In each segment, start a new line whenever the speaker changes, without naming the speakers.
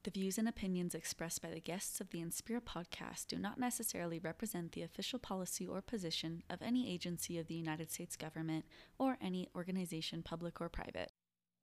The views and opinions expressed by the guests of the Inspira podcast do not necessarily represent the official policy or position of any agency of the United States government or any organization, public or private.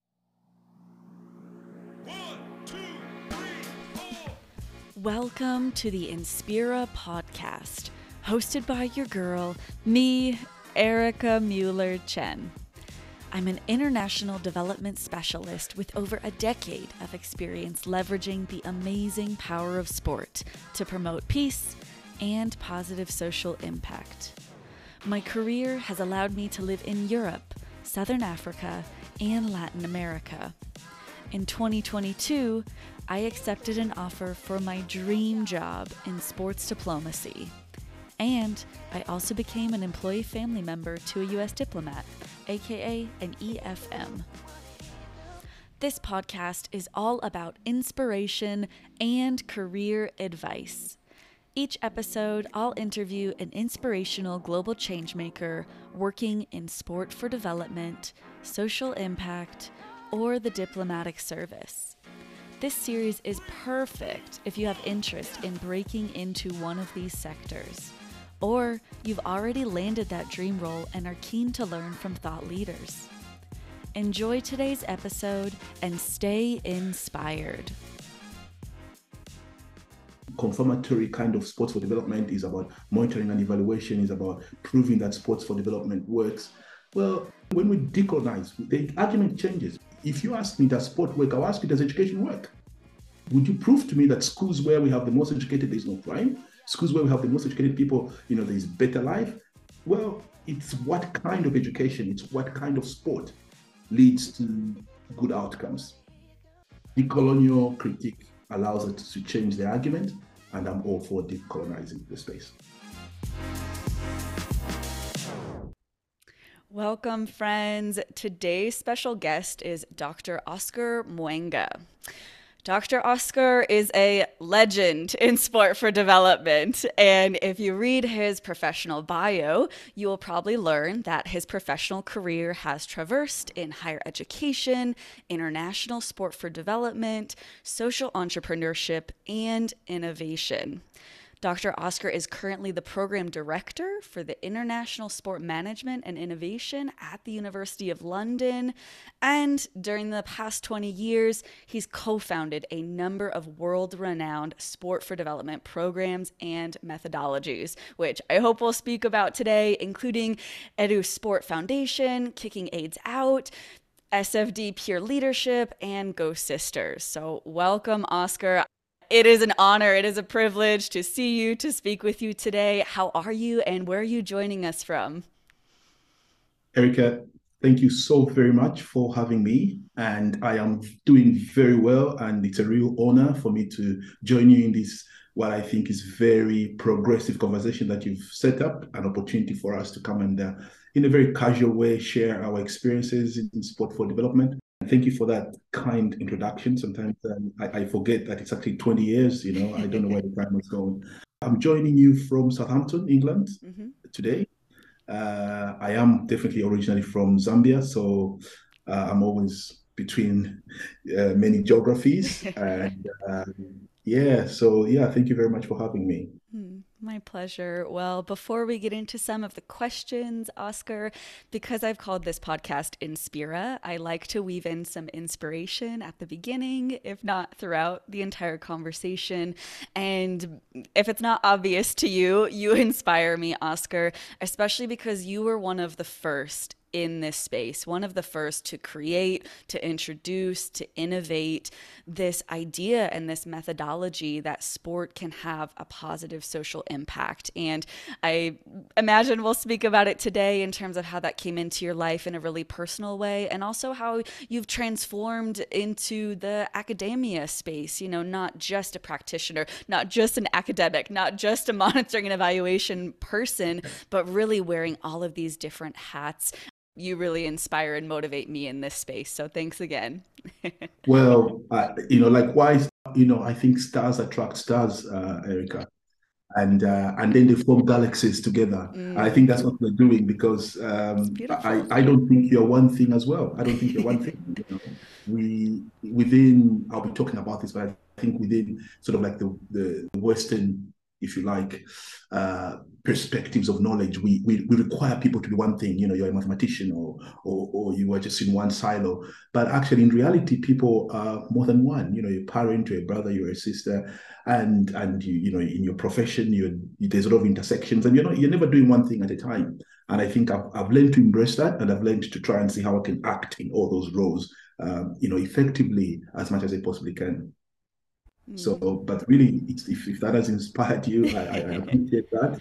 1, 2, 3, 4.
Welcome to the Inspira podcast, hosted by your girl, me, Erica Mueller-Chen. I'm an international development specialist with over a decade of experience leveraging the amazing power of sport to promote peace and positive social impact. My career has allowed me to live in Europe, Southern Africa, and Latin America. In 2022, I accepted an offer for my dream job in sports diplomacy. And I also became an employee family member to a U.S. diplomat, aka an EFM. This podcast is all about inspiration and career advice. Each episode, I'll interview an inspirational global changemaker working in sport for development, social impact, or the diplomatic service. This series is perfect if you have interest in breaking into one of these sectors, or you've already landed that dream role and are keen to learn from thought leaders. Enjoy today's episode and stay inspired.
Confirmatory kind of sports for development is about monitoring and evaluation, is about proving that sports for development works. Well, when we decolonize, the argument changes. If you ask me, does sport work? I'll ask you, does education work? Would you prove to me that schools where we have the most educated, there's no crime? Schools where we have the most educated people, there's better life? Well, it's what kind of education, it's what kind of sport leads to good outcomes. Decolonial critique allows us to change the argument, and I'm all for decolonizing the space.
Welcome, friends. Today's special guest is Dr. Oscar Mwenga. Dr. Oscar is a legend in sport for development, and if you read his professional bio, you will probably learn that his professional career has traversed in higher education, international sport for development, social entrepreneurship, and innovation. Dr. Oscar is currently the program director for the International Sport Management and Innovation at the University of London. And during the past 20 years, he's co-founded a number of world-renowned sport for development programs and methodologies, which I hope we'll speak about today, including Edu Sport Foundation, Kicking AIDS Out, SFD Peer Leadership, and Go Sisters. So welcome, Oscar. It is an honor, it is a privilege to see you, to speak with you today. How are you and where are you joining us from?
Erica, thank you so very much for having me. And I am doing very well. And it's a real honor for me to join you in this, what I think is very progressive conversation that you've set up, an opportunity for us to come and, in a very casual way, share our experiences in sport for development. Thank you for that kind introduction. Sometimes I forget that it's actually 20 years, I don't know where the time is going. I'm joining you from Southampton, England today. I am definitely originally from Zambia, so I'm always between many geographies. And thank you very much for having me.
My pleasure. Well, before we get into some of the questions, Oscar, because I've called this podcast Inspira, I like to weave in some inspiration at the beginning, if not throughout the entire conversation. And if it's not obvious to you, you inspire me, Oscar, especially because you were one of the first in this space, one of the first to create, to introduce, to innovate this idea and this methodology that sport can have a positive social impact. And I imagine we'll speak about it today in terms of how that came into your life in a really personal way, and also how you've transformed into the academia space, not just a practitioner, not just an academic, not just a monitoring and evaluation person, but really wearing all of these different hats. You really inspire and motivate me in this space. So thanks again.
Well, likewise, I think stars attract stars, Erica. And then they form galaxies together. I think that's what we're doing, because I don't think you're one thing as well. I don't think you're one thing. I'll be talking about this, but think within sort of like the Western, if you like, perspectives of knowledge, we require people to be one thing. You're a mathematician, or you are just in one silo. But actually, in reality, people are more than one. You're a parent, you're a brother, you're a sister, and in your profession, there's a lot of intersections, and you're never doing one thing at a time. And I think I've learned to embrace that, and I've learned to try and see how I can act in all those roles, effectively as much as I possibly can. So, but really, if that has inspired you, I appreciate that.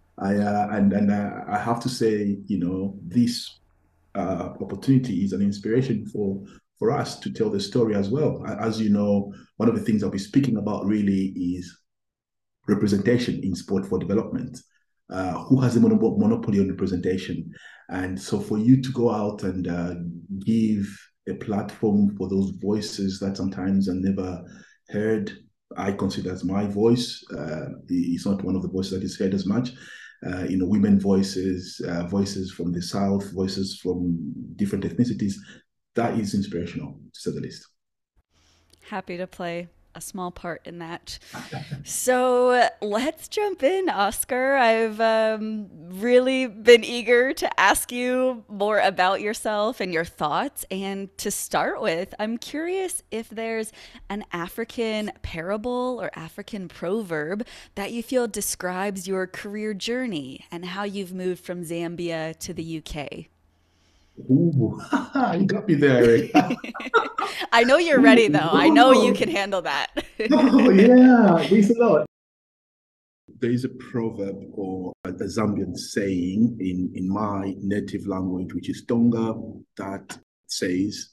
I have to say, this opportunity is an inspiration for us to tell the story as well. As you know, one of the things I'll be speaking about really is representation in sport for development. Who has the monopoly on representation? And so, for you to go out and give a platform for those voices that sometimes are never heard, I consider as my voice. It's not one of the voices that is heard as much. Women voices, voices from the South, voices from different ethnicities. That is inspirational, to say the least.
Happy to play a small part in that. So let's jump in, Oscar. I've really been eager to ask you more about yourself and your thoughts. And to start with, I'm curious if there's an African parable or African proverb that you feel describes your career journey and how you've moved from Zambia to the UK.
Ooh, you got me there, Eric.
I know you're ready, though. I know you can handle that.
Oh, yeah, there's a lot. There is a proverb or a Zambian saying in my native language, which is Tonga, that says,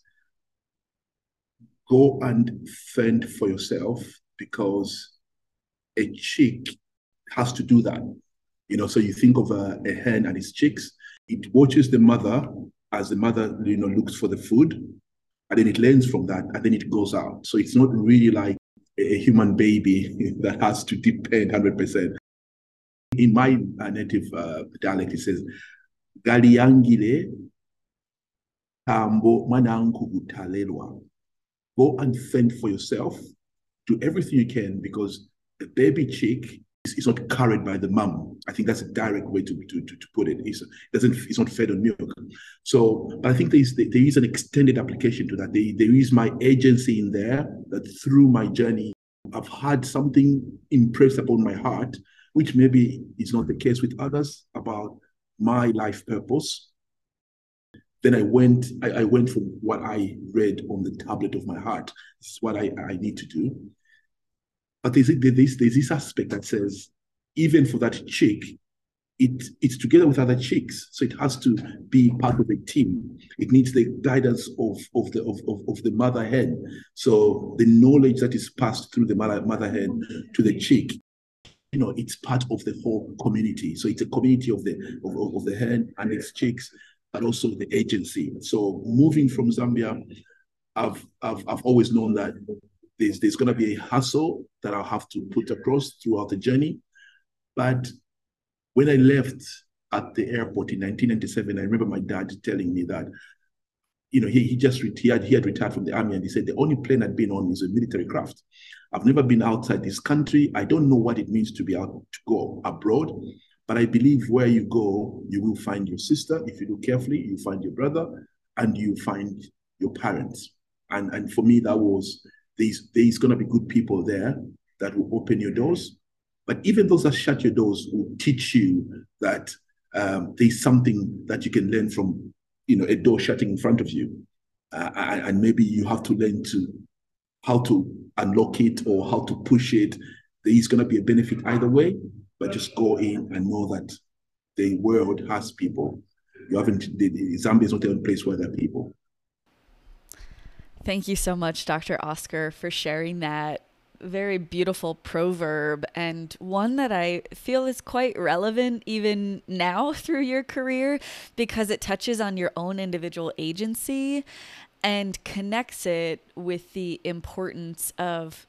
go and fend for yourself, because a chick has to do that. So you think of a hen and its chicks. It watches the mother as the mother, looks for the food, and then it learns from that, and then it goes out. So it's not really like a human baby that has to depend 100%. In my native dialect, it says, Galiangile tambo mananku gutalelwa. Go and fend for yourself. Do everything you can, because the baby chick is not carried by the mum. I think that's a direct way to put it. It's not fed on milk. So, but I think there is an extended application to that. There is my agency in there, that through my journey, I've had something impressed upon my heart, which maybe is not the case with others, about my life purpose. Then I went from what I read on the tablet of my heart. This is what I need to do. But there's this aspect that says, even for that chick, it's together with other chicks. So it has to be part of a team. It needs the guidance of the mother hen. So the knowledge that is passed through the mother hen to the chick, it's part of the whole community. So it's a community of the hen and its chicks, but also the agency. So moving from Zambia, I've always known that there's going to be a hustle that I'll have to put across throughout the journey. But when I left at the airport in 1997, I remember my dad telling me that, he had retired from the army, and he said the only plane I'd been on is a military craft. I've never been outside this country. I don't know what it means to be out to go abroad, but I believe where you go, you will find your sister. If you look carefully, you find your brother, and you find your parents. And for me, that was, there's going to be good people there that will open your doors. But even those that shut your doors will teach you that there's something that you can learn from, a door shutting in front of you. And maybe you have to learn how to unlock it or how to push it. There is going to be a benefit either way, but just go in and know that the world has people. Zambia is not the only place where there are people.
Thank you so much, Dr. Oscar, for sharing that very beautiful proverb, and one that I feel is quite relevant even now through your career, because it touches on your own individual agency and connects it with the importance of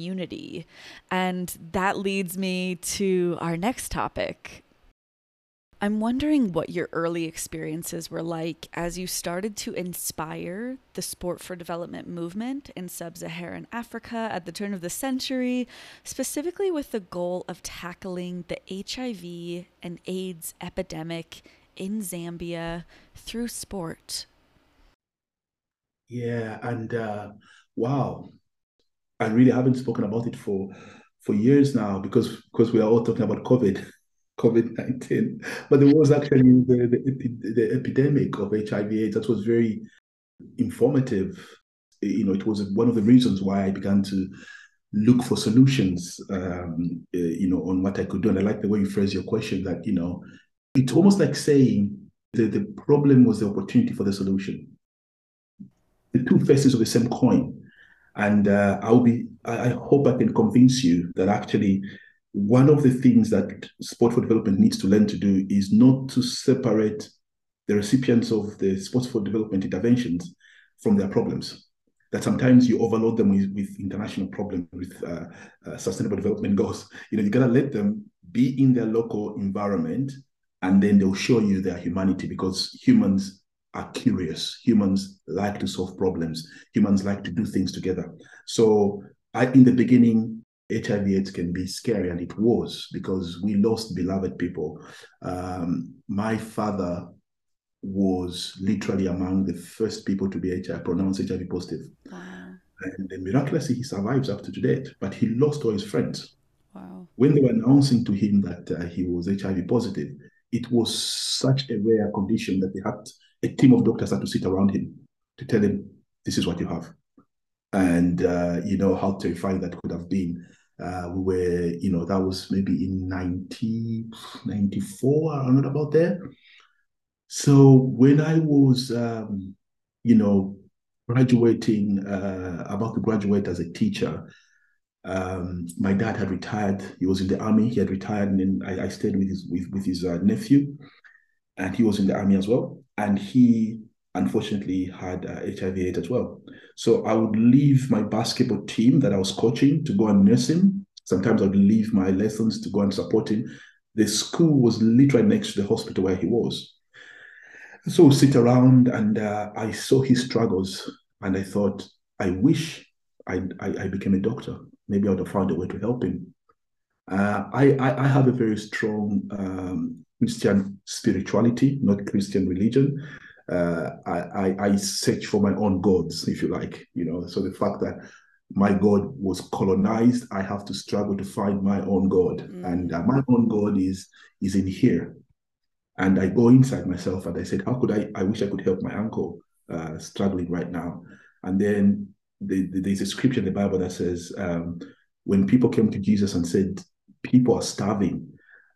community. And that leads me to our next topic. I'm wondering what your early experiences were like as you started to inspire the sport for development movement in sub Saharan Africa at the turn of the century, specifically with the goal of tackling the HIV and AIDS epidemic in Zambia through sport.
Yeah, and wow, I really haven't spoken about it for years now because we are all talking about COVID-19. But there was actually the epidemic of HIV/AIDS that was very informative. It was one of the reasons why I began to look for solutions, on what I could do. And I like the way you phrase your question that, it's almost like saying the problem was the opportunity for the solution, the two faces of the same coin. And I hope I can convince you that actually one of the things that Sport for Development needs to learn to do is not to separate the recipients of the Sports for Development interventions from their problems. That sometimes you overload them with international problems, with sustainable development goals. You gotta let them be in their local environment, and then they'll show you their humanity, because humans are curious. Humans like to solve problems. Humans like to do things together. So in the beginning, HIV/AIDS can be scary, and it was, because we lost beloved people. My father was literally among the first people to be pronounced HIV positive.
Wow.
And miraculously, he survives up to date, but he lost all his friends.
Wow.
When they were announcing to him that he was HIV positive, it was such a rare condition that they had a team of doctors had to sit around him to tell him, this is what you have. And how terrifying that could have been. We were, that was maybe in 1994, around about there. So when I was, graduating, about to graduate as a teacher, my dad had retired. He was in the army. He had retired, and then I stayed with his nephew, and he was in the army as well. And he unfortunately had HIV/AIDS as well. So I would leave my basketball team that I was coaching to go and nurse him. Sometimes I would leave my lessons to go and support him. The school was literally next to the hospital where he was. So we sit around, and I saw his struggles, and I thought, I wish I became a doctor. Maybe I would have found a way to help him. I have a very strong Christian spirituality, not Christian religion. I search for my own gods, if you like. So the fact that my God was colonized, I have to struggle to find my own God, and my own God is in here. And I go inside myself, and I said, how could I wish I could help my uncle struggling right now. And then there's a scripture in the Bible that says, when people came to Jesus and said, people are starving,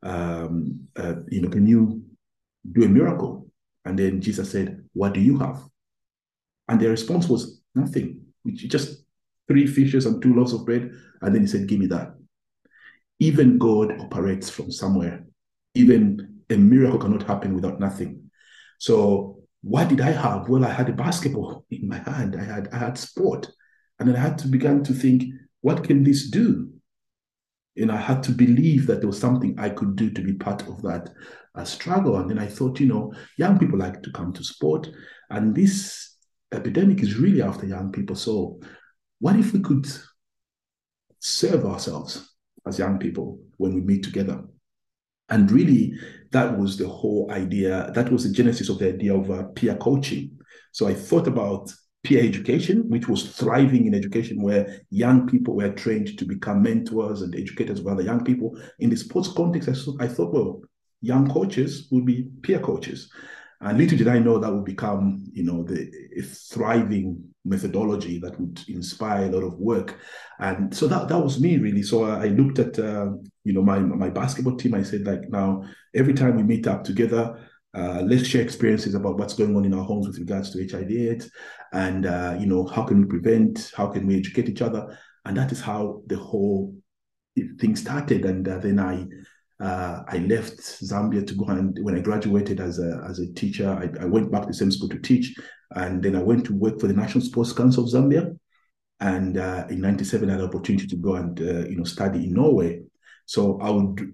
can you do a miracle? And then Jesus said, what do you have? And their response was nothing, which just 3 fishes and 2 loaves of bread. And then he said, give me that. Even God operates from somewhere. Even a miracle cannot happen without nothing. So what did I have? Well, I had a basketball in my hand. I had sport. And then I had to begin to think, what can this do? I had to believe that there was something I could do to be part of that struggle. And then I thought, young people like to come to sport, and this epidemic is really after young people. So what if we could serve ourselves as young people when we meet together? And really, that was the whole idea. That was the genesis of the idea of peer coaching. So I thought about peer education, which was thriving in education, where young people were trained to become mentors and educators of other young people. In the sports context, I thought, well, young coaches would be peer coaches. And little did I know that would become, a thriving methodology that would inspire a lot of work. And so that was me, really. So I looked at, my basketball team. I said, like, now, every time we meet up together, let's share experiences about what's going on in our homes with regards to HIV/AIDS, and how can we prevent, how can we educate each other. And that is how the whole thing started. And then I left Zambia to go, and when I graduated as a teacher, I went back to the same school to teach, and then I went to work for the National Sports Council of Zambia. And in '97, I had an opportunity to go and study in Norway. So I would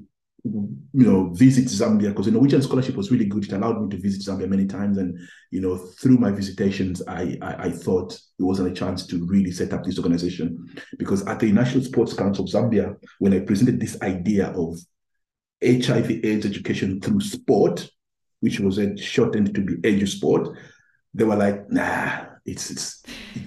visit Zambia, because the Norwegian scholarship was really good. It allowed me to visit Zambia many times, and through my visitations, I thought it wasn't a chance to really set up this organization, because at the National Sports Council of Zambia, when I presented this idea of HIV/AIDS education through sport, which was shortened to be EduSport, they were like, "Nah, it's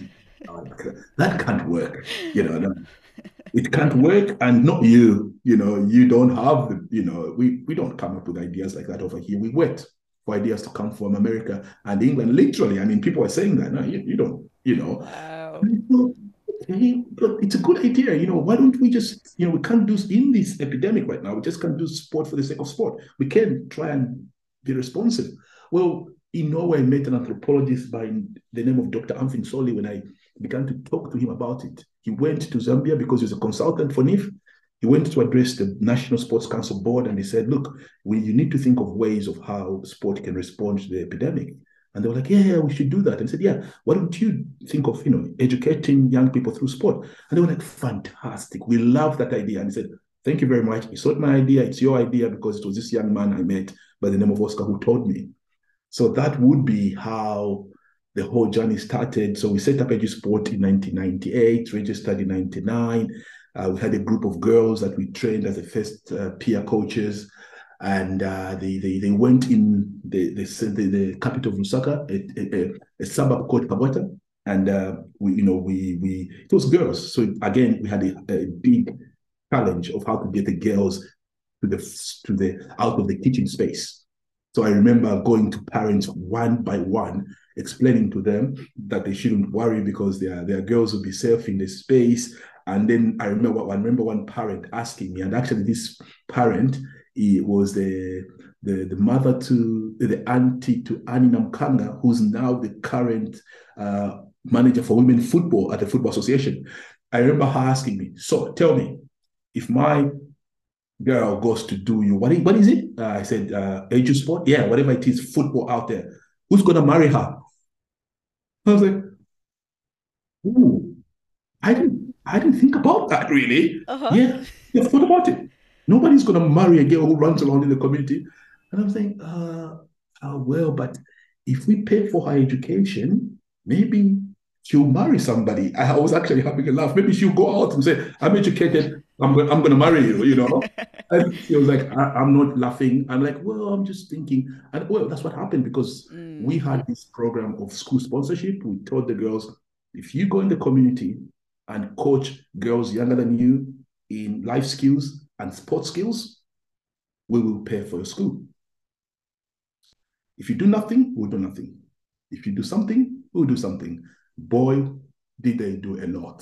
that can't work." No, it can't work, and not you. You don't have we don't come up with ideas like that over here. We wait for ideas to come from America and England. Literally, I mean, people are saying that. No, you don't.
Wow.
Okay, but it's a good idea. Why don't we just, we can't do in this epidemic right now. We just can't do sport for the sake of sport. We can try and be responsive. Well, in Norway, I met an anthropologist by the name of Dr. Amfinn Solli. When I began to talk to him about it, he went to Zambia because he's a consultant for NIF. He went to address the National Sports Council board, and he said, "Look, you need to think of ways of how sport can respond to the epidemic." And they were like, "Yeah, we should do that." And I said, "Yeah, why don't you think of, educating young people through sport?" And they were like, "Fantastic. We love that idea." And he said, "Thank you very much. It's not my idea. It's your idea, because it was this young man I met by the name of Oscar who told me." So that would be how the whole journey started. So we set up EduSport in 1998, registered in 99. We had a group of girls that we trained as the first peer coaches, and they went in the capital of Lusaka, a suburb called Kabwata, and we it was girls. So again, we had a big challenge of how to get the girls to the out of the teaching space. So I remember going to parents one by one, explaining to them that they shouldn't worry because their girls will be safe in the space. And then I remember one parent asking me, and actually this parent, he was the mother to the auntie to Annie Namkanga, who's now the current manager for women football at the Football Association. I remember her asking me, "So tell me, if my girl goes to do what is it?" I said, EduSport. "Yeah, whatever it is, football out there. Who's gonna marry her?" I was like, "Ooh, I didn't think about that really."
Uh-huh.
Yeah, yeah, thought about it. Nobody's gonna marry a girl who runs around in the community. And I'm saying, well, but if we pay for her education, maybe she'll marry somebody. I was actually having a laugh. Maybe she'll go out and say, "I'm educated. I'm gonna marry you." And she was like, I'm not laughing. I'm like, "Well, I'm just thinking." And well, that's what happened, because we
Mm.
had this program of school sponsorship. We told the girls, if you go in the community and coach girls younger than you in life skills and sports skills, we will pay for your school. If you do nothing, we'll do nothing. If you do something, we'll do something. Boy, did they do a lot.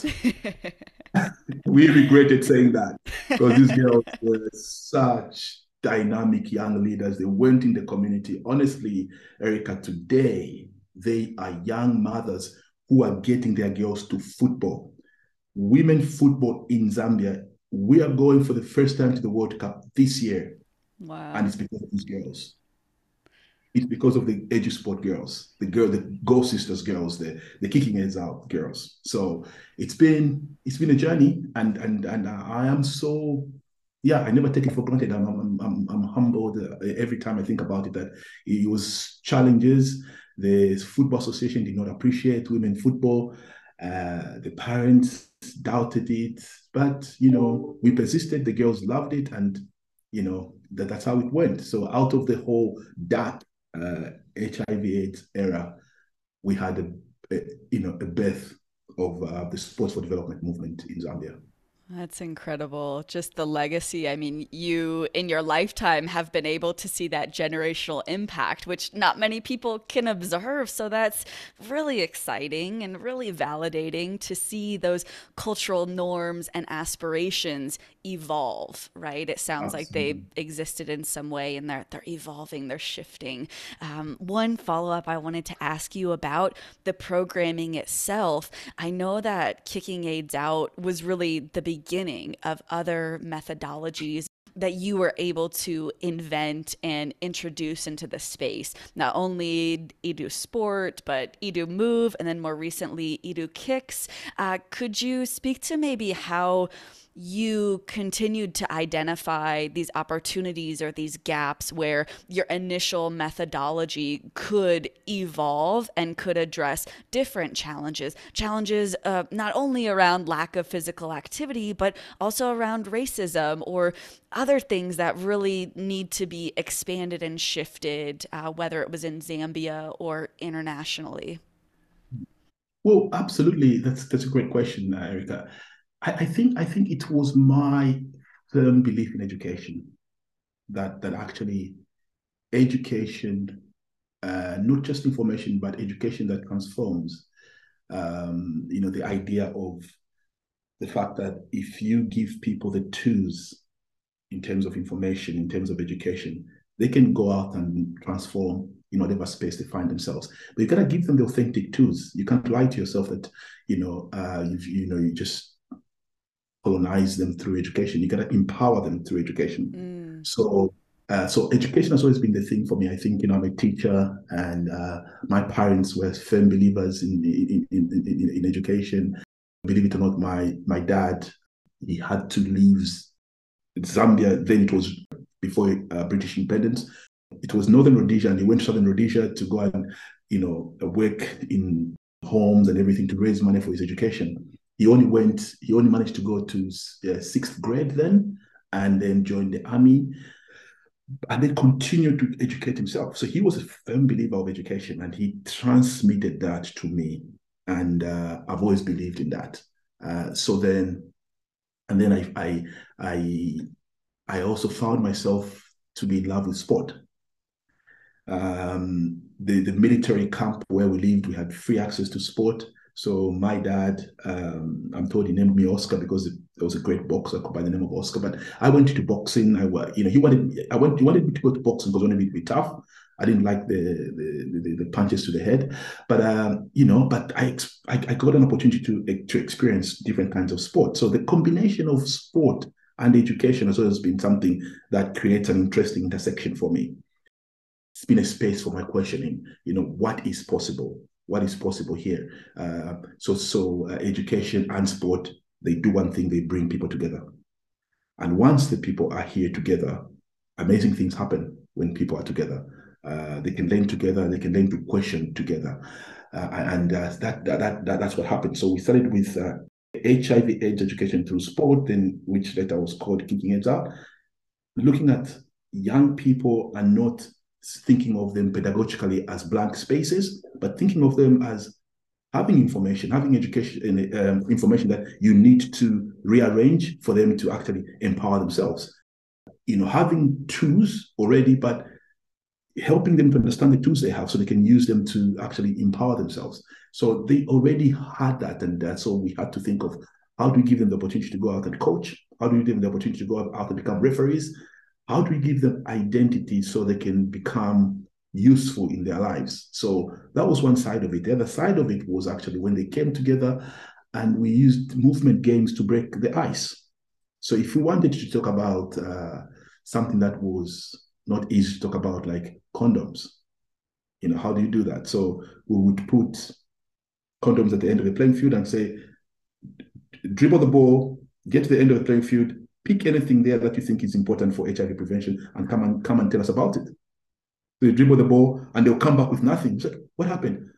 We regretted saying that, because these girls were such dynamic young leaders. They went in the community. Honestly, Erica, today, they are young mothers who are getting their girls to football. Women football in Zambia, we are going for the first time to the World Cup this year, and
Wow.
it's because of these girls. It's because of the EduSport girls, the Go Sisters girls, the kicking heads out girls. So it's been a journey, and I am so, yeah, I never take it for granted. I'm humbled every time I think about it, that it was challenges. The Football Association did not appreciate women football. The parents doubted it, but we persisted. The girls loved it, and that's how it went. So out of the whole dark HIV/AIDS era, we had a birth of the Sports for Development movement in Zambia.
That's incredible. Just the legacy. I mean, you in your lifetime have been able to see that generational impact, which not many people can observe. So that's really exciting and really validating to see those cultural norms and aspirations evolve, right? It sounds like they
Absolutely.
existed in some way and they're evolving, they're shifting. One follow up I wanted to ask you about the programming itself. I know that Kicking AIDS Out was really the beginning of other methodologies that you were able to invent and introduce into the space. Not only Edu Sport, but Edu Move, and then more recently Edu Kicks. Could you speak to maybe how you continued to identify these opportunities or these gaps where your initial methodology could evolve and could address different challenges. Challenges not only around lack of physical activity, but also around racism or other things that really need to be expanded and shifted, whether it was in Zambia or internationally.
Well, absolutely. That's a great question, Erica. I think it was my firm belief in education that actually education, not just information, but education that transforms. The idea of the fact that if you give people the tools in terms of information, in terms of education, they can go out and transform in whatever space they find themselves. But you gotta give them the authentic tools. You can't lie to yourself that you just colonize them through education. You gotta empower them through education. So education has always been the thing for me. I think I'm a teacher, and my parents were firm believers in education. Believe it or not, my dad, he had to leave Zambia. Then it was before British independence. It was Northern Rhodesia, and he went to Southern Rhodesia to go and work in homes and everything to raise money for his education. He only managed to go to sixth grade then, and then joined the army, and then continued to educate himself. So he was a firm believer of education, and he transmitted that to me, and I've always believed in that. So then, and then I also found myself to be in love with sport. The military camp where we lived, we had free access to sport. So my dad, I'm told he named me Oscar because there was a great boxer by the name of Oscar. But I went into boxing. He wanted me to go to boxing because he wanted me to be tough. I didn't like the punches to the head, but I got an opportunity to experience different kinds of sport. So the combination of sport and education has always been something that creates an interesting intersection for me. It's been a space for my questioning. What is possible? What is possible here? Education and sport, they do one thing: they bring people together. And once the people are here together, amazing things happen when people are together. They can learn together. They can learn to question together, and that's what happened. So we started with HIV/AIDS education through sport, then which later was called Kicking AIDS Out, looking at young people and not thinking of them pedagogically as blank spaces, but thinking of them as having information, having education, information that you need to rearrange for them to actually empower themselves. Having tools already, but helping them to understand the tools they have so they can use them to actually empower themselves. So they already had that, and so we had to think of how do we give them the opportunity to go out and coach? How do we give them the opportunity to go out and become referees? How do we give them identity so they can become useful in their lives? So that was one side of it. The other side of it was actually when they came together and we used movement games to break the ice. So if we wanted to talk about something that was not easy to talk about, like condoms, how do you do that? So we would put condoms at the end of the playing field and say, dribble the ball, get to the end of the playing field, pick anything there that you think is important for HIV prevention, and come and tell us about it. So they dribble the ball and they'll come back with nothing. It's like, what happened?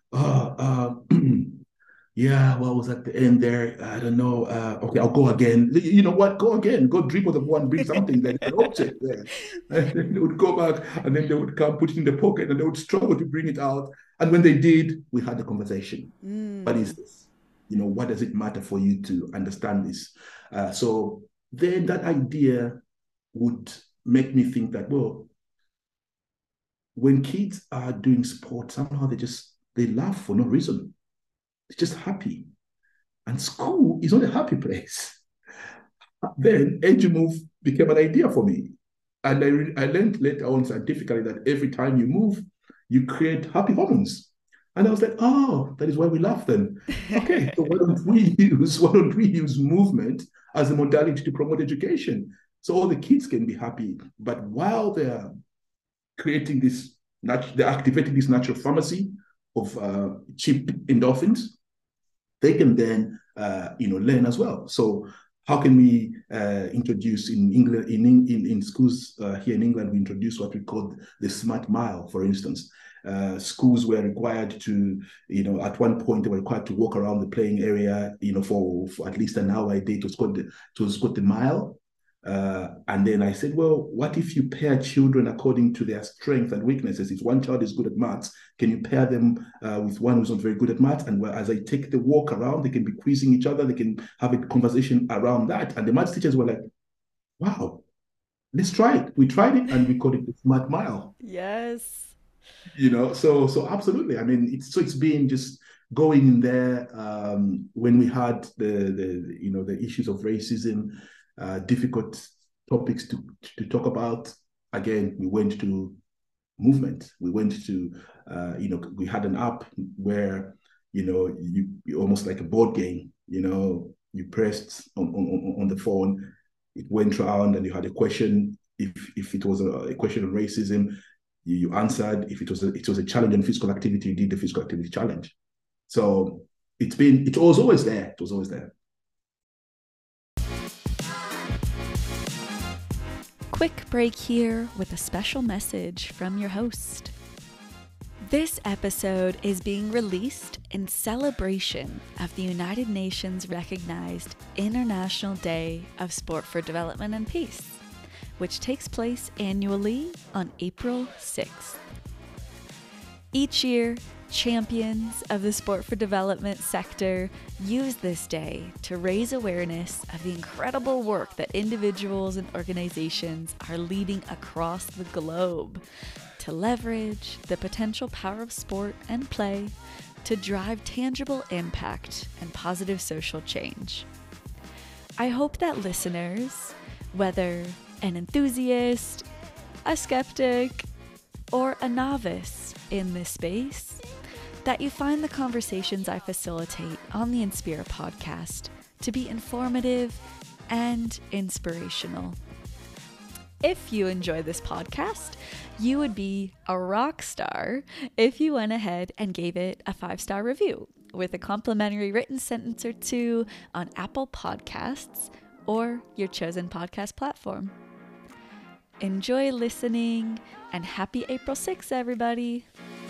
Yeah, what was at the end there? I don't know. Okay, I'll go again. You know what? Go again. Go dribble the ball and bring something that an object there. And then they would go back, and then they would come, put it in the pocket, and they would struggle to bring it out. And when they did, we had the conversation. What is this? What does it matter for you to understand this? So then that idea would make me think that, well, when kids are doing sport, somehow they laugh for no reason. They're just happy. And school is not a happy place. Then EduMove became an idea for me. And I learned later on scientifically that every time you move, you create happy hormones. And I was like, oh, that is why we laugh then. Okay, so why don't we use movement as a modality to promote education? So all the kids can be happy. But while they're creating they're activating this natural pharmacy of cheap endorphins, they can then learn as well. So how can we introduce in England, in schools here in England, we introduce what we call the Smart Mile, for instance. Schools were required to, at one point they were required to walk around the playing area, for at least an hour a day. To squat the mile. And then I said, well, what if you pair children according to their strengths and weaknesses? If one child is good at maths, can you pair them with one who's not very good at maths? And as they take the walk around, they can be quizzing each other. They can have a conversation around that. And the maths teachers were like, wow, let's try it. We tried it and we called it the Smart Mile.
Yes.
So absolutely. I mean, it's been just going in there when we had the issues of racism, difficult topics to talk about. Again, we went to movement. We went to, we had an app where, you almost like a board game, you pressed on the phone, it went around and you had a question. If it was a question of racism, you answered. If it was a challenge on physical activity, you did the physical activity challenge. So it was always there. It was always there.
Quick break here with a special message from your host. This episode is being released in celebration of the United Nations recognized International Day of Sport for Development and Peace, which takes place annually on April 6th. Each year, champions of the sport for development sector use this day to raise awareness of the incredible work that individuals and organizations are leading across the globe to leverage the potential power of sport and play to drive tangible impact and positive social change. I hope that listeners, whether an enthusiast, a skeptic, or a novice in this space, that you find the conversations I facilitate on the Inspira podcast to be informative and inspirational. If you enjoy this podcast, you would be a rock star if you went ahead and gave it a 5-star review with a complimentary written sentence or two on Apple Podcasts or your chosen podcast platform. Enjoy listening, and happy April 6th, everybody.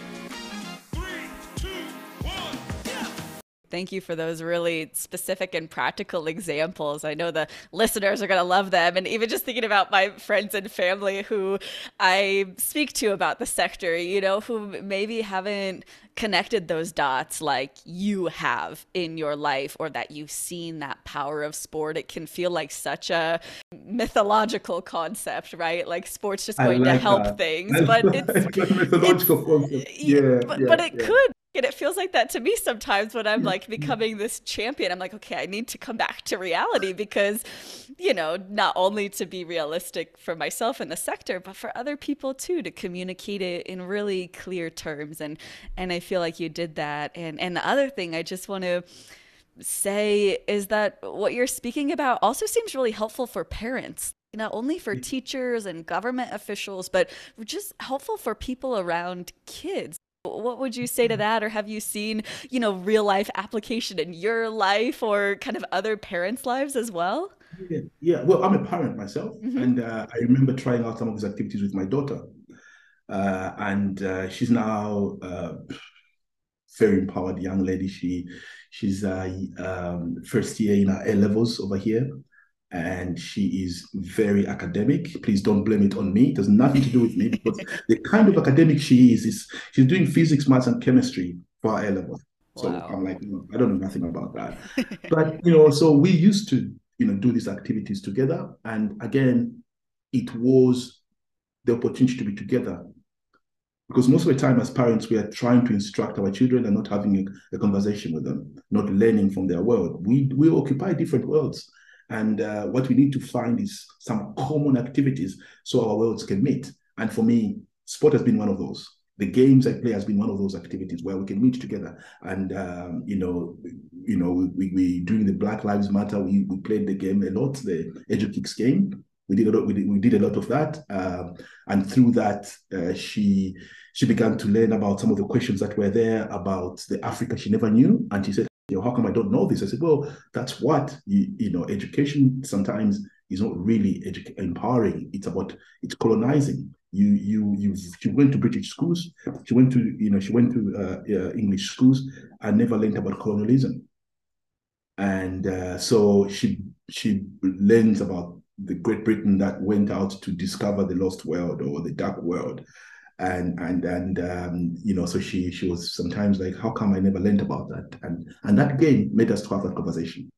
3, 2, 1, yeah!
Thank you for those really specific and practical examples. I know the listeners are going to love them. And even just thinking about my friends and family who I speak to about the sector, who maybe haven't connected those dots like you have in your life, or that you've seen that power of sport. It can feel like such a mythological concept, right? Like sport's just going to help things, but it's
mythological concept. Yeah,
but it could. And it feels like that to me sometimes when I'm like becoming this champion. I'm like, okay, I need to come back to reality because, not only to be realistic for myself in the sector, but for other people too, to communicate it in really clear terms. And I feel like you did that. And the other thing I just want to say is that what you're speaking about also seems really helpful for parents. Not only for teachers and government officials, but just helpful for people around kids. What would you say to that? Or have you seen, real life application in your life or kind of other parents' lives as well?
Yeah. Well, I'm a parent myself, and I remember trying out some of these activities with my daughter, and she's now very empowered young lady. She's first year in her A levels over here. And she is very academic. Please don't blame it on me. It has nothing to do with me, because the kind of academic she is she's doing physics, maths, and chemistry for her A level. So
Wow.
I'm like, I don't know nothing about that. But so we used to do these activities together, and again, it was the opportunity to be together. Because most of the time, as parents, we are trying to instruct our children and not having a conversation with them, not learning from their world. We occupy different worlds. And what we need to find is some common activities so our worlds can meet. And for me, sport has been one of those. The games I play has been one of those activities where we can meet together. And we during the Black Lives Matter, we played the game a lot, the EduKicks game. We did a lot of that, and through that, she began to learn about some of the questions that were there about the Africa she never knew, and she said, How come I don't know this? I said, well, that's what, education sometimes is not really empowering. It's colonizing. She went to British schools. She went to English schools and never learned about colonialism. And so she learns about the Great Britain that went out to discover the lost world or the dark world, and so she was sometimes like, how come I never learned about that? And that again made us to have that conversation.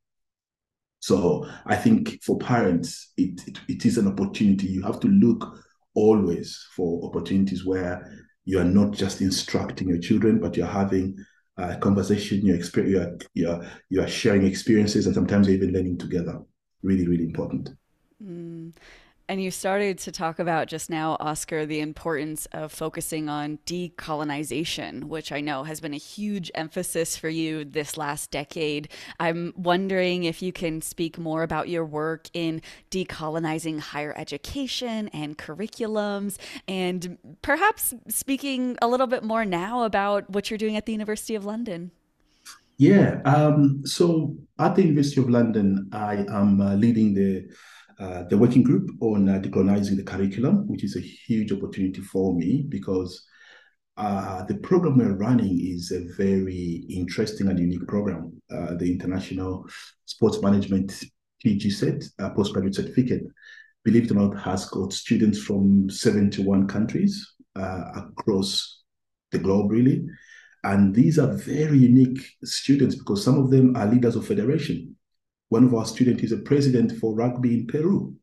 So I think for parents, it is an opportunity. You have to look always for opportunities where you are not just instructing your children, but you're having a conversation, you are sharing experiences, and sometimes you're even learning together. Really, really important.
And you started to talk about just now, Oscar, the importance of focusing on decolonization, which I know has been a huge emphasis for you this last decade. I'm wondering if you can speak more about your work in decolonizing higher education and curriculums, and perhaps speaking a little bit more now about what you're doing at the University of London.
Yeah. So at the University of London, I am leading the working group on decolonizing the curriculum, which is a huge opportunity for me because the program we're running is a very interesting and unique program. The International Sports Management PG postgraduate certificate, believe it or not, has got students from 71 countries across the globe, really. And these are very unique students because some of them are leaders of federation. One of our students is a president for rugby in Peru.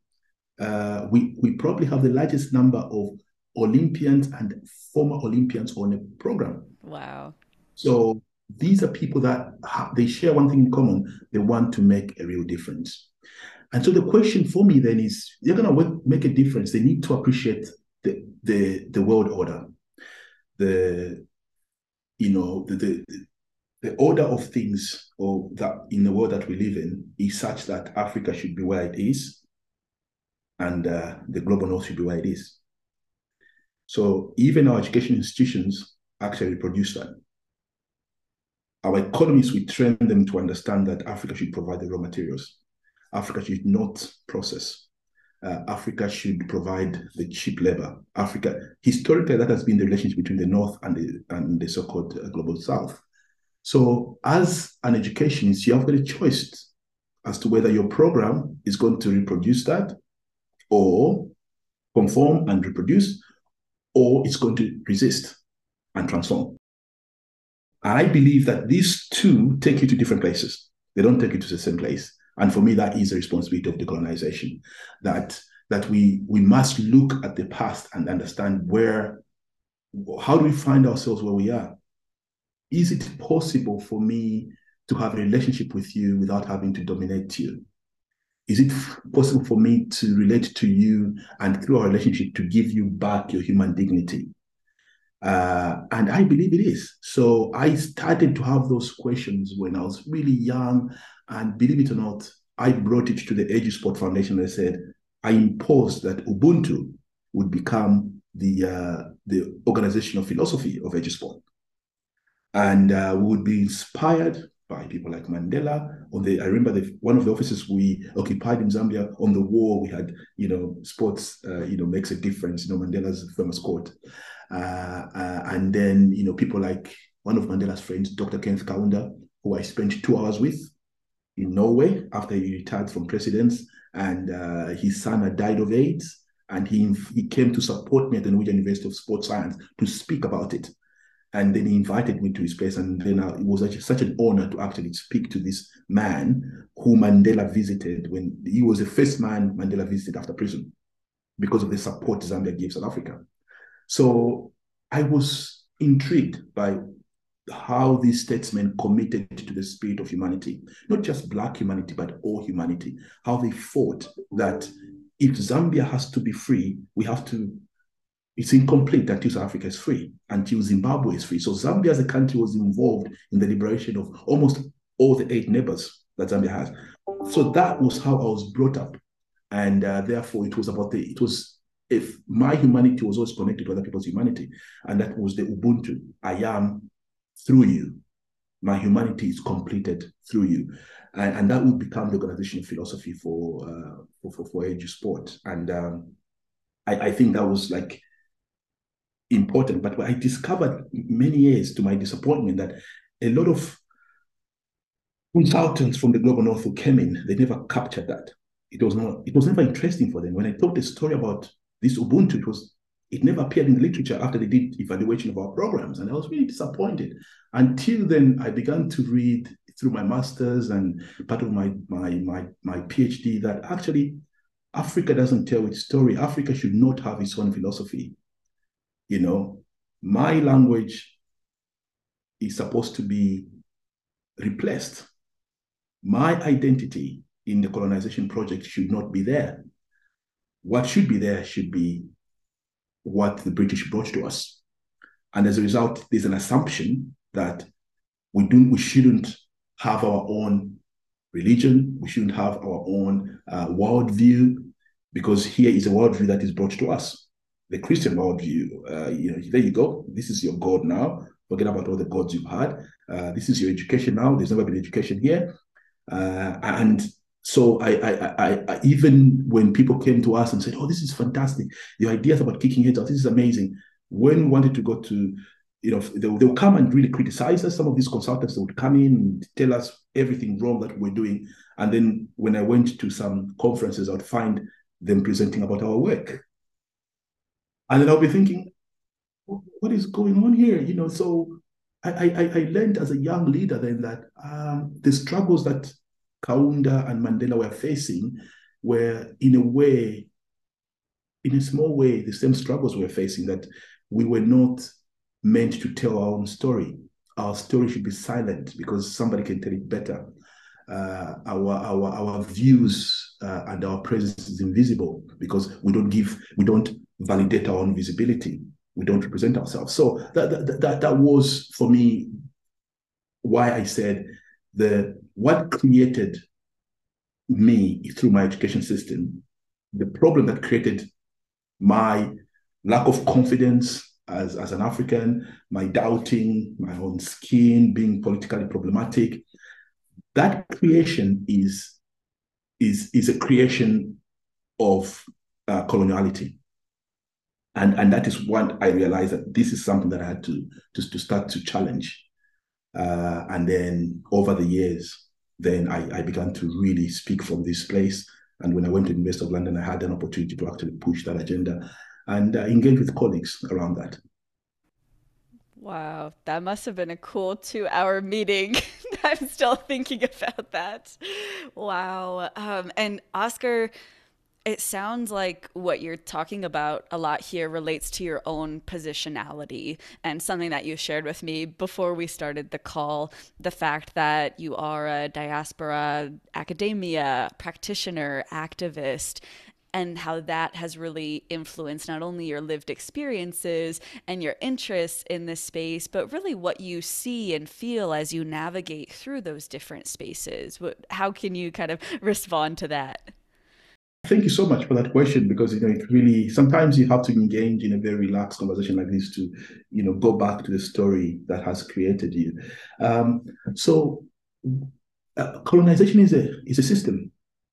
We probably have the largest number of Olympians and former Olympians on a program.
Wow.
So these are people that they share one thing in common. They want to make a real difference. And so the question for me then is, they're going to make a difference. They need to appreciate the world order, the you know the order of things, or that in the world that we live in, is such that Africa should be where it is, and the global north should be where it is. So even our education institutions actually produce that. Our economists, we train them to understand that Africa should provide the raw materials. Africa should not process. Africa should provide the cheap labor. Africa, historically, that has been the relationship between the North and the so-called global South. So as an educationist, you have got a choice as to whether your program is going to reproduce that or conform and reproduce, or it's going to resist and transform. I believe that these two take you to different places. They don't take you to the same place. And for me, that is the responsibility of decolonization, that we must look at the past and understand how do we find ourselves where we are? Is it possible for me to have a relationship with you without having to dominate you? Is it possible for me to relate to you and through our relationship to give you back your human dignity? And I believe it is. So I started to have those questions when I was really young. And believe it or not, I brought it to the EduSport Foundation. I said, I imposed that Ubuntu would become the organizational philosophy of EduSport. And we would be inspired by people like Mandela. I remember one of the offices we occupied in Zambia, on the wall we had, sports, makes a difference. Mandela's famous quote. And then, people like one of Mandela's friends, Dr. Kenneth Kaunda, who I spent 2 hours with in Norway after he retired from presidents, and his son had died of AIDS, and he came to support me at the Norwegian University of Sports Science to speak about it. And then he invited me to his place, and then it was actually such an honor to actually speak to this man who Mandela visited when he was the first man Mandela visited after prison because of the support Zambia gave South Africa. So I was intrigued by how these statesmen committed to the spirit of humanity, not just Black humanity, but all humanity, how they fought that if Zambia has to be free, it's incomplete until South Africa is free, until Zimbabwe is free. So Zambia as a country was involved in the liberation of almost all the 8 neighbors that Zambia has. So that was how I was brought up. And therefore it was if my humanity was always connected to other people's humanity. And that was the Ubuntu. I am through you. my humanity is completed through you. And that would become the organizational philosophy for AG Sport. And I think that was like important. But I discovered many years to my disappointment that a lot of consultants from the global north who came in, they never captured that. It was never interesting for them. When I told the story about this Ubuntu, it never appeared in the literature after they did evaluation of our programs. And I was really disappointed. Until then, I began to read through my master's and part of my PhD that actually Africa doesn't tell its story. Africa should not have its own philosophy. You know, my language is supposed to be replaced. My identity in the colonization project should not be there. What should be there should be what the British brought to us. And as a result, there's an assumption that we shouldn't have our own religion, we shouldn't have our own worldview, because here is a worldview that is brought to us, the Christian worldview. There you go. This is your God now. Forget about all the gods you've had. This is your education now. There's never been education here. And so I even when people came to us and said, "Oh, this is fantastic. Your ideas about kicking heads out, this is amazing." When we wanted to go to, they'll come and really criticize us. Some of these consultants, they would come in and tell us everything wrong that we're doing. And then when I went to some conferences, I would find them presenting about our work. And then I'll be thinking, what is going on here? So I learned as a young leader then that the struggles that Kaunda and Mandela were facing were, in a small way, the same struggles we're facing, that we were not meant to tell our own story. Our story should be silent because somebody can tell it better. Our views and our presence is invisible because we don't validate our own visibility. We don't represent ourselves. So that was for me why I said what created me through my education system, the problem that created my lack of confidence as an African, my doubting my own skin, being politically problematic, that creation is a creation of coloniality. And that is what I realized, that this is something that I had to start to challenge. And then over the years, then I began to really speak from this place. And when I went to the University of London, I had an opportunity to actually push that agenda and engage with colleagues around that.
Wow, that must have been a cool 2-hour meeting. I'm still thinking about that. Wow. And Oscar, it sounds like what you're talking about a lot here relates to your own positionality and something that you shared with me before we started the call, the fact that you are a diaspora academia practitioner, activist, and how that has really influenced not only your lived experiences and your interests in this space, but really what you see and feel as you navigate through those different spaces. How can you kind of respond to that?
Thank you so much for that question, because it really, sometimes you have to engage in a very relaxed conversation like this to go back to the story that has created you. So colonization is a system.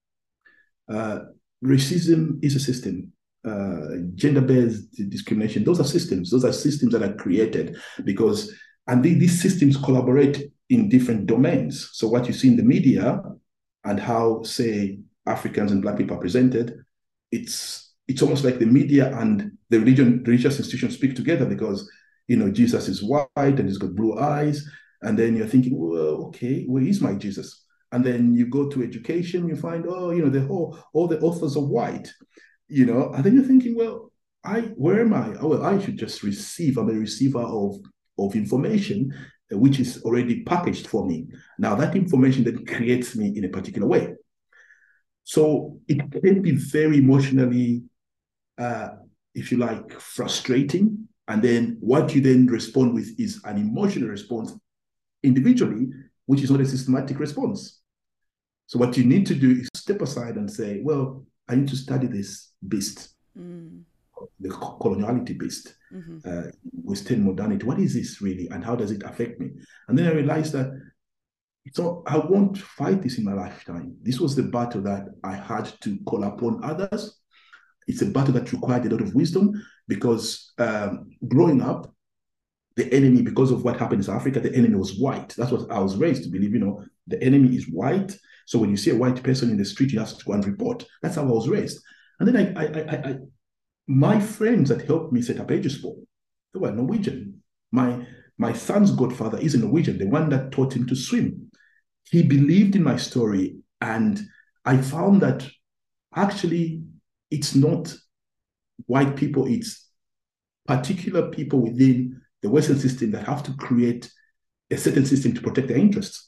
Racism is a system. Gender-based discrimination, those are systems. Those are systems that are created and these systems collaborate in different domains. So what you see in the media and how, say, Africans and Black people are presented, it's almost like the media and the religious institutions speak together, because Jesus is white and he's got blue eyes, and then you're thinking, well, okay, where is my Jesus? And then you go to education, you find, all the authors are white, and then you're thinking, well, where am I? Oh, well, I should just receive. I'm a receiver of information which is already packaged for me. Now that information then creates me in a particular way. So it can be very emotionally, if you like, frustrating. And then what you then respond with is an emotional response individually, which is not a systematic response. So what you need to do is step aside and say, well, I need to study this beast, the coloniality based Western modernity. What is this really, and how does it affect me? And then I realized that I won't fight this in my lifetime. This was the battle that I had to call upon others. It's a battle that required a lot of wisdom because growing up, the enemy, because of what happened in South Africa, the enemy was white. That's what I was raised to believe. The enemy is white. So when you see a white person in the street, you have to go and report. That's how I was raised. And then my friends that helped me set up Aegis-Sport, they were Norwegian. My son's godfather is a Norwegian, the one that taught him to swim. He believed in my story, and I found that actually it's not white people, it's particular people within the Western system that have to create a certain system to protect their interests.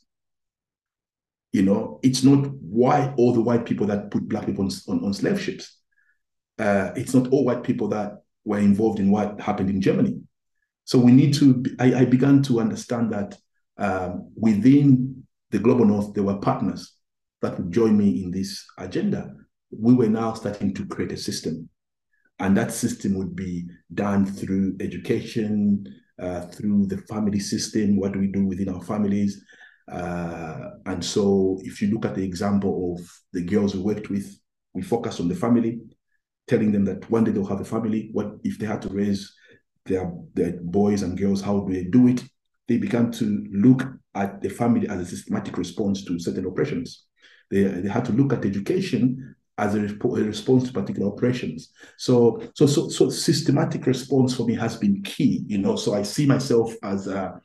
It's not why all the white people that put black people on slave ships. It's not all white people that were involved in what happened in Germany. So I began to understand that within the Global North, there were partners that would join me in this agenda. We were now starting to create a system. And that system would be done through education, through the family system. What do we do within our families? And so if you look at the example of the girls we worked with, we focused on the family, telling them that one day they'll have a family. What if they had to raise their boys and girls, how do they do it? They began to look at the family as a systematic response to certain oppressions. They had to look at education as a response to particular oppressions. So systematic response for me has been key, So I see myself as an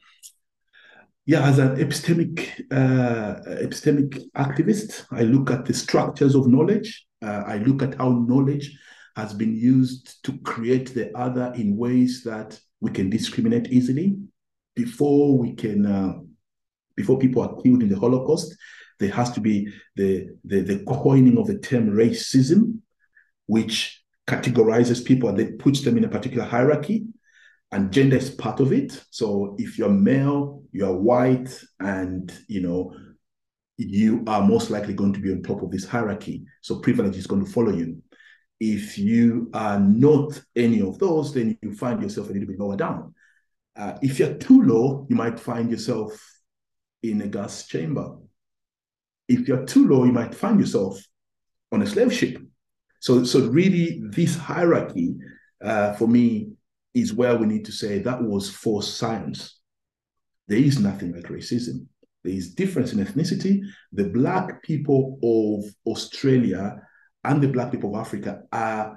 epistemic activist. I look at the structures of knowledge. I look at how knowledge has been used to create the other in ways that we can discriminate easily. Before people are killed in the Holocaust, there has to be the coining of the term racism, which categorizes people and then puts them in a particular hierarchy, and gender is part of it. So if you're male, you're white, and you are most likely going to be on top of this hierarchy. So privilege is going to follow you. If you are not any of those, then you find yourself a little bit lower down. If you're too low, you might find yourself in a gas chamber. If you're too low, you might find yourself on a slave ship. So really, this hierarchy, for me, is where we need to say that was forced science. There is nothing like racism. There is difference in ethnicity. The Black people of Australia and the Black people of Africa are,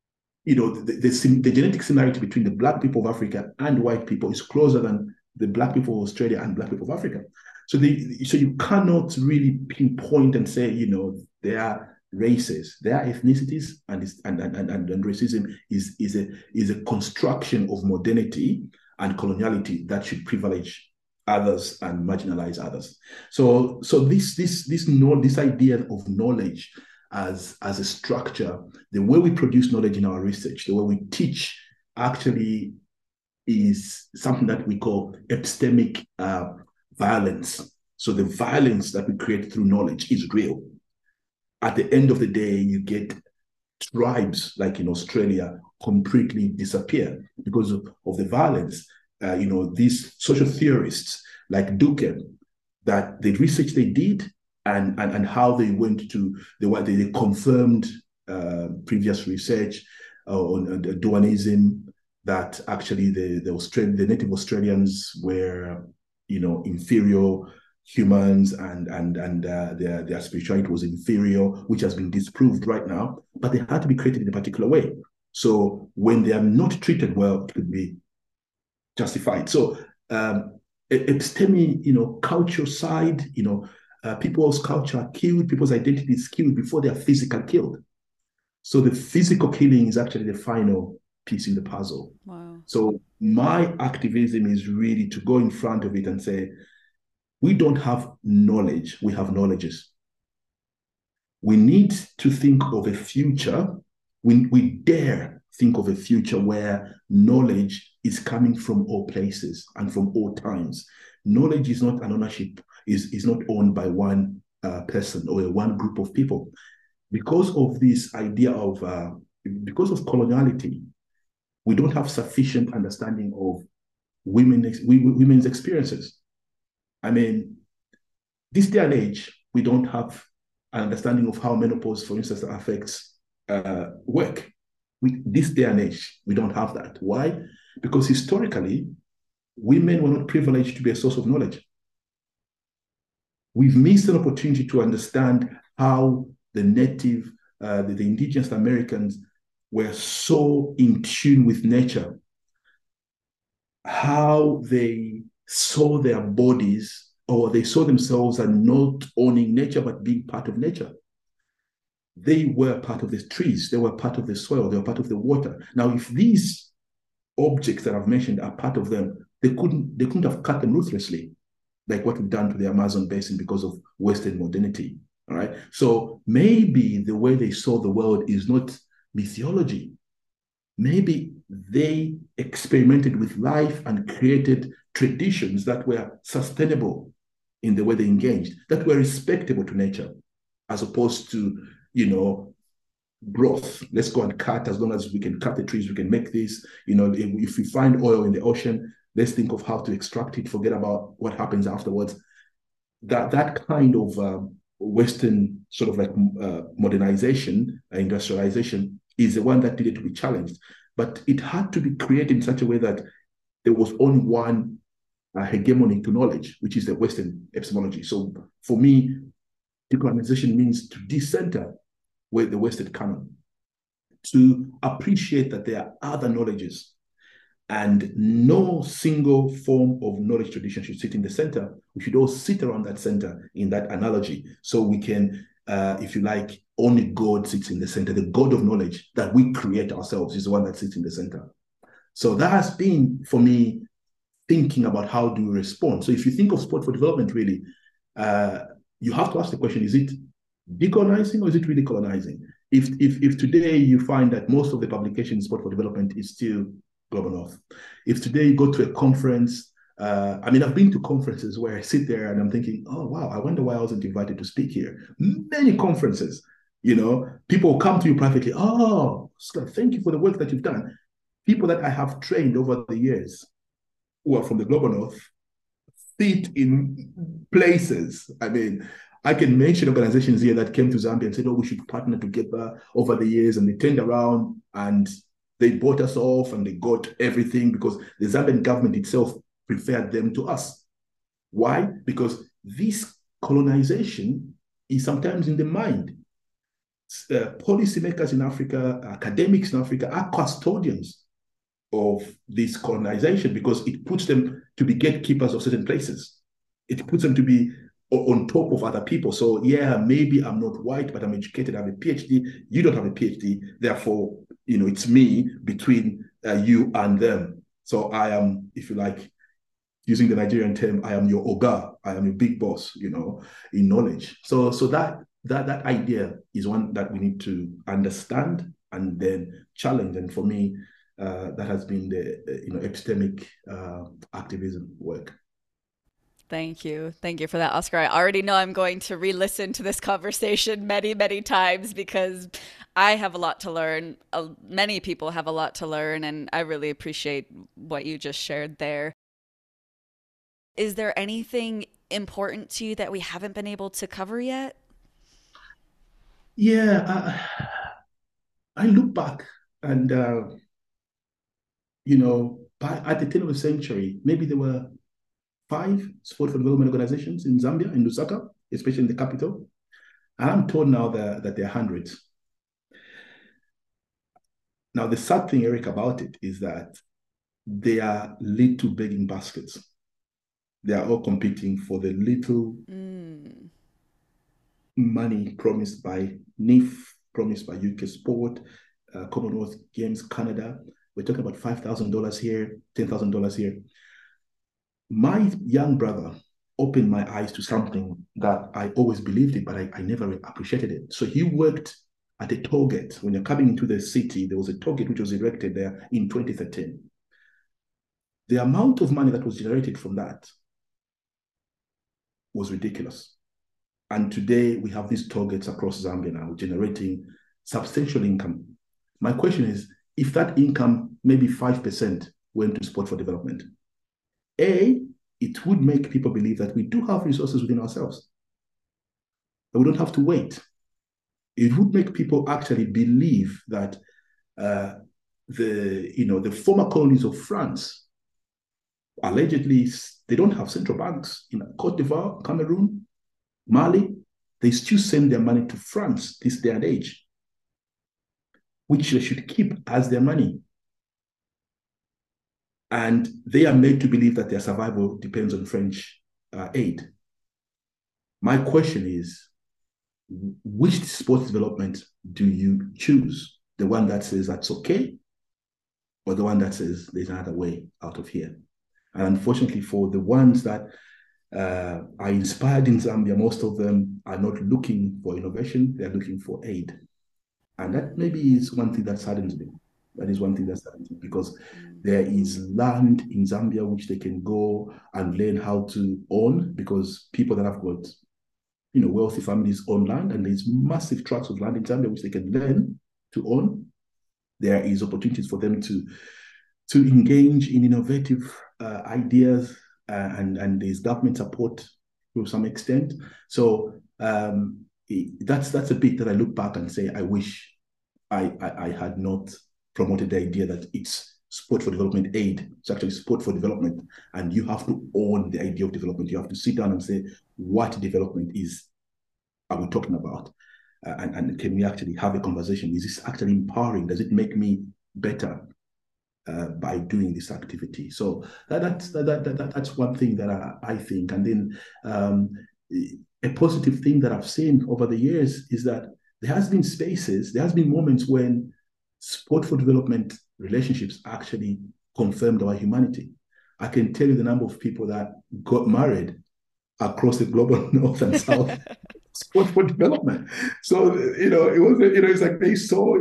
the genetic similarity between the Black people of Africa and white people is closer than the Black people of Australia and Black people of Africa. So you cannot really pinpoint and say, there are races, there are ethnicities, and racism is a construction of modernity and coloniality that should privilege others and marginalize others. So this idea of knowledge as a structure, the way we produce knowledge in our research, the way we teach, actually is something that we call epistemic violence. So the violence that we create through knowledge is real. At the end of the day, you get tribes like in Australia completely disappear because of the violence. These social theorists like Durkheim, that the research they did and how they went to they confirmed previous research on Darwinism, that actually the native Australians were inferior humans and their spirituality was inferior, which has been disproved right now, but they had to be created in a particular way. So when they are not treated well, it could be justified. So episteme, culture side, people's culture are killed, people's identity is killed before they are physically killed. So the physical killing is actually the final piece in the puzzle.
Wow.
So my activism is really to go in front of it and say, we don't have knowledge, we have knowledges. We need to think of a future. We dare think of a future where knowledge is coming from all places and from all times. Knowledge is not an ownership, is not owned by one person or one group of people. Because of this idea of, because of coloniality, We don't have sufficient understanding of women's experiences. I mean, this day and age, we don't have an understanding of how menopause, for instance, affects work. This day and age, we don't have that. Why? Because historically, women were not privileged to be a source of knowledge. We've missed an opportunity to understand how the native, the indigenous Americans were so in tune with nature, how they saw their bodies or they saw themselves as not owning nature, but being part of nature. They were part of the trees, they were part of the soil, they were part of the water. Now, if these objects that I've mentioned are part of them, they couldn't have cut them ruthlessly, like what we've done to the Amazon basin because of Western modernity. All right. So maybe the way they saw the world is not mythology. Maybe they experimented with life and created traditions that were sustainable in the way they engaged, that were respectable to nature, as opposed to, growth. Let's go and cut. As long as we can cut the trees, we can make this. If we find oil in the ocean, let's think of how to extract it, forget about what happens afterwards. That kind of Western sort of like modernization, industrialization, is the one that needed to be challenged. But it had to be created in such a way that there was only one hegemony to knowledge, which is the Western epistemology. So for me, decolonization means to decenter the Western canon, to appreciate that there are other knowledges, and no single form of knowledge tradition should sit in the center. We should all sit around that center in that analogy, so we can, if you like, only God sits in the center. The God of knowledge that we create ourselves is the one that sits in the center. So that has been, for me, thinking about how do we respond. So if you think of sport for development, really, you have to ask the question, is it decolonizing or is it really colonizing? If today you find that most of the publication in sport for development is still Global North, if today you go to a conference, I've been to conferences where I sit there and I'm thinking, oh, wow, I wonder why I wasn't invited to speak here. Many conferences, people come to you privately, oh, Scott, thank you for the work that you've done. People that I have trained over the years who are from the Global North sit in places. I can mention organizations here that came to Zambia and said, oh, we should partner together over the years. And they turned around and they bought us off and they got everything because the Zambian government itself preferred them to us. Why? Because this colonization is sometimes in the mind. Policymakers in Africa, academics in Africa are custodians of this colonization because it puts them to be gatekeepers of certain places. It puts them to be on top of other people. So yeah, maybe I'm not white, but I'm educated, I have a PhD. You don't have a PhD. Therefore, it's me between you and them. So I am, if you like, using the Nigerian term, I am your Oga. I am your big boss, in knowledge. So that idea is one that we need to understand and then challenge. And for me, that has been the epistemic activism work.
Thank you. Thank you for that, Oscar. I already know I'm going to re-listen to this conversation many, many times because I have a lot to learn. Many people have a lot to learn, and I really appreciate what you just shared there. Is there anything important to you that we haven't been able to cover yet?
Yeah, I look back and, at the turn of the century, maybe there were 5 sport for development organizations in Zambia, in Lusaka, especially in the capital. And I'm told now that there are hundreds. Now, the sad thing, Eric, about it is that they are little begging baskets. They are all competing for the little money promised by NIF, promised by UK Sport, Commonwealth Games Canada. We're talking about $5,000 here, $10,000 here. My young brother opened my eyes to something that I always believed in, but I never appreciated it. So he worked at a toll gate. When you're coming into the city, there was a toll gate which was erected there in 2013. The amount of money that was generated from that was ridiculous. And today we have these toll gates across Zambia now generating substantial income. My question if that income, maybe 5% went to sport for development, A, it would make people believe that we do have resources within ourselves, that we don't have to wait. It would make people actually believe that the former colonies of France, allegedly, they don't have central banks. In Cote d'Ivoire, Cameroon, Mali, they still send their money to France this day and age, which they should keep as their money. And they are made to believe that their survival depends on French aid. My question is, which sports development do you choose? The one that says that's okay, or the one that says there's another way out of here? And unfortunately, for the ones that are inspired in Zambia, most of them are not looking for innovation, they're looking for aid. And that maybe is one thing that saddens me. That is one thing that saddens me, because there is land in Zambia which they can go and learn how to own, because people that have got wealthy families own land, and there's massive tracts of land in Zambia which they can learn to own. There is opportunities for them to engage in innovative ideas, and there's government support to some extent. So that's a bit that I look back and say, I wish I had not promoted the idea that it's sport for development aid. It's actually sport for development, and you have to own the idea of development. You have to sit down and say, what development are we talking about? And can we actually have a conversation? Is this actually empowering? Does it make me better by doing this activity? So that's one thing that I think. And then a positive thing that I've seen over the years is that there has been moments when sport for development relationships actually confirmed our humanity. I can tell you the number of people that got married across the global north and south. Sport for development. So it was it's like they saw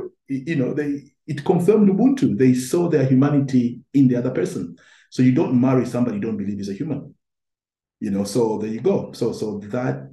it confirmed Ubuntu. They saw their humanity in the other person. So you don't marry somebody you don't believe is a human. So there you go. So that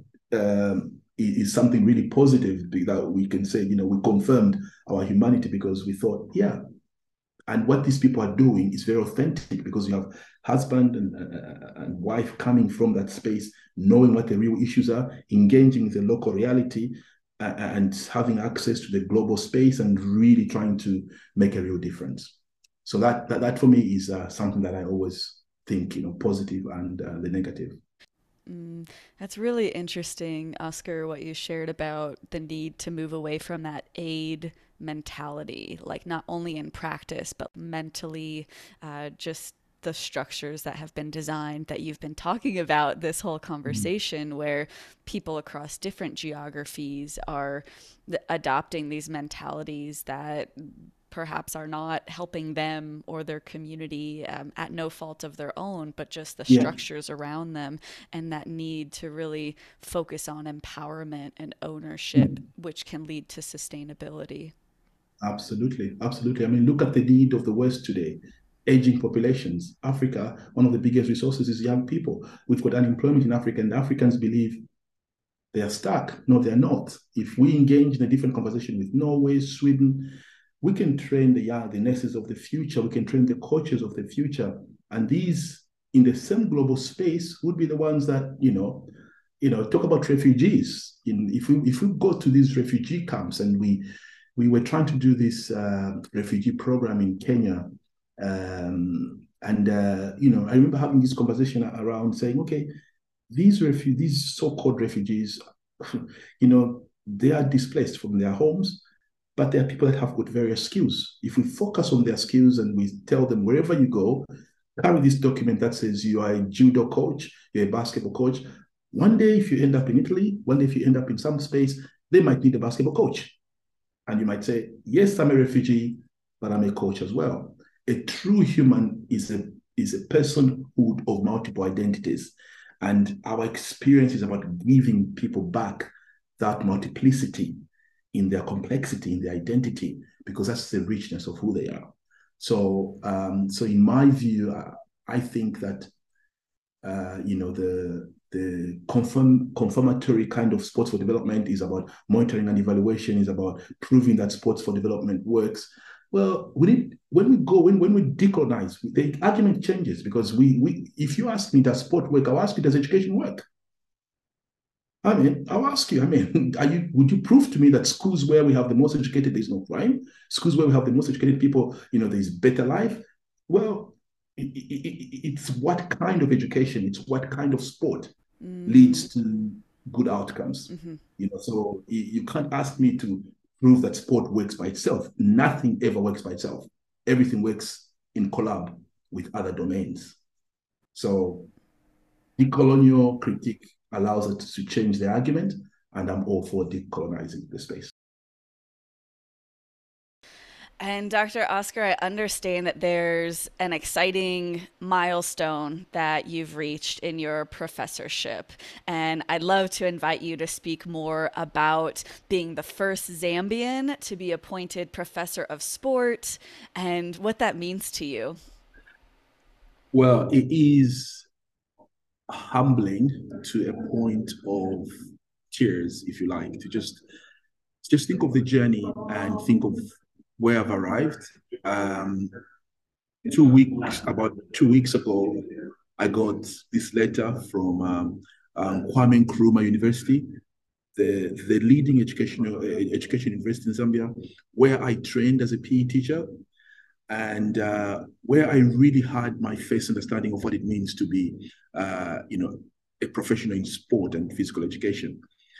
is something really positive that we can say. We confirmed our humanity because we thought, yeah. And what these people are doing is very authentic, because you have husband and wife coming from that space, knowing what the real issues are, engaging with the local reality, and having access to the global space, and really trying to make a real difference. So that for me is something that I always think, positive and the negative.
That's really interesting, Oscar, what you shared about the need to move away from that aid mentality, like not only in practice, but mentally, just the structures that have been designed that you've been talking about this whole conversation, where people across different geographies are adopting these mentalities that perhaps are not helping them or their community at no fault of their own, but just the structures around them, and that need to really focus on empowerment and ownership, which can lead to sustainability.
Absolutely. I mean, look at the need of the West today. Aging populations. Africa, one of the biggest resources is young people. We've got unemployment in Africa, and Africans believe they are stuck. No, they're not. If we engage in a different conversation with Norway, Sweden, we can train the nurses of the future. We can train the coaches of the future. And these, in the same global space, would be the ones that, talk about refugees. If we go to these refugee camps, and we were trying to do this refugee program in Kenya. I remember having this conversation around saying, okay, these so-called refugees, they are displaced from their homes, but there are people that have got various skills. If we focus on their skills and we tell them, wherever you go, carry this document that says you are a judo coach, you're a basketball coach. One day, if you end up in Italy, one day, if you end up in some space, they might need a basketball coach. And you might say, yes, I'm a refugee, but I'm a coach as well. A true human is a personhood of multiple identities. And our experience is about giving people back that multiplicity in their complexity, in their identity, because that's the richness of who they are. So in my view, I think that, the confirmatory kind of sports for development is about monitoring and evaluation, is about proving that sports for development works. Well, we need when we decolonize, the argument changes because we if you ask me does sport work, I'll ask you does education work? I mean, I'll ask you, I mean, would you prove to me that schools where we have the most educated, there's no crime? Schools where we have the most educated people, there's better life? Well, it's what kind of education, it's what kind of sport leads to good outcomes. So you can't ask me to prove that sport works by itself. Nothing ever works by itself. Everything works in collab with other domains. So decolonial critique allows it to change the argument, and I'm all for decolonizing the space.
And Dr. Oscar, I understand that there's an exciting milestone that you've reached in your professorship. And I'd love to invite you to speak more about being the first Zambian to be appointed professor of sport and what that means to you.
Well, it is humbling to a point of tears, if you like, to just think of the journey and think of where I've arrived. About 2 weeks ago, I got this letter from Kwame Nkrumah University, the leading education university in Zambia, where I trained as a PE teacher, and where I really had my first understanding of what it means to be, a professional in sport and physical education.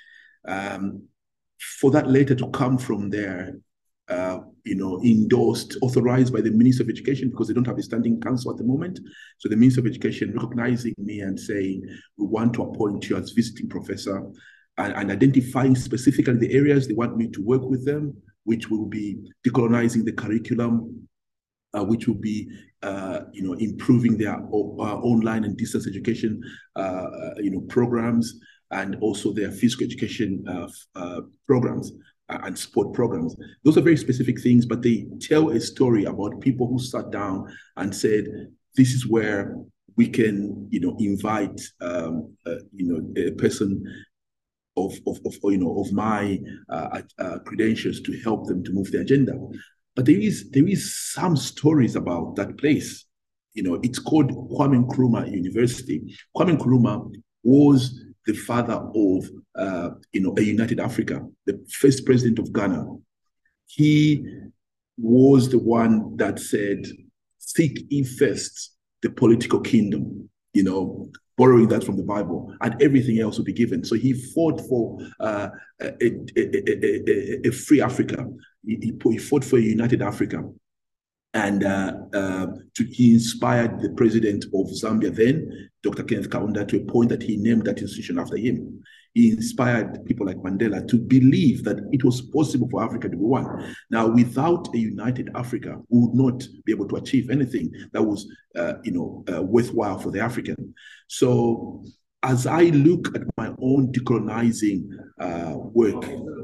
For that letter to come from there, endorsed, authorized by the Minister of Education, because they don't have a standing council at the moment. So the Minister of Education recognizing me and saying, we want to appoint you as visiting professor, and identifying specifically the areas they want me to work with them, which will be decolonizing the curriculum, which will be, improving their online and distance education, programs, and also their physical education programs and sport programs. Those are very specific things, but they tell a story about people who sat down and said, this is where we can, invite, a person of my credentials to help them to move the agenda. But there is some stories about that place. It's called Kwame Nkrumah University. Kwame Nkrumah was the father of, a united Africa, the first president of Ghana. He was the one that said, seek ye first the political kingdom, borrowing that from the Bible, and everything else will be given. So he fought for a free Africa. He fought for a united Africa. And he inspired the president of Zambia then, Dr. Kenneth Kaunda, to a point that he named that institution after him. He inspired people like Mandela to believe that it was possible for Africa to be one. Now, without a united Africa, we would not be able to achieve anything that was, worthwhile for the African. So, as I look at my own decolonizing work,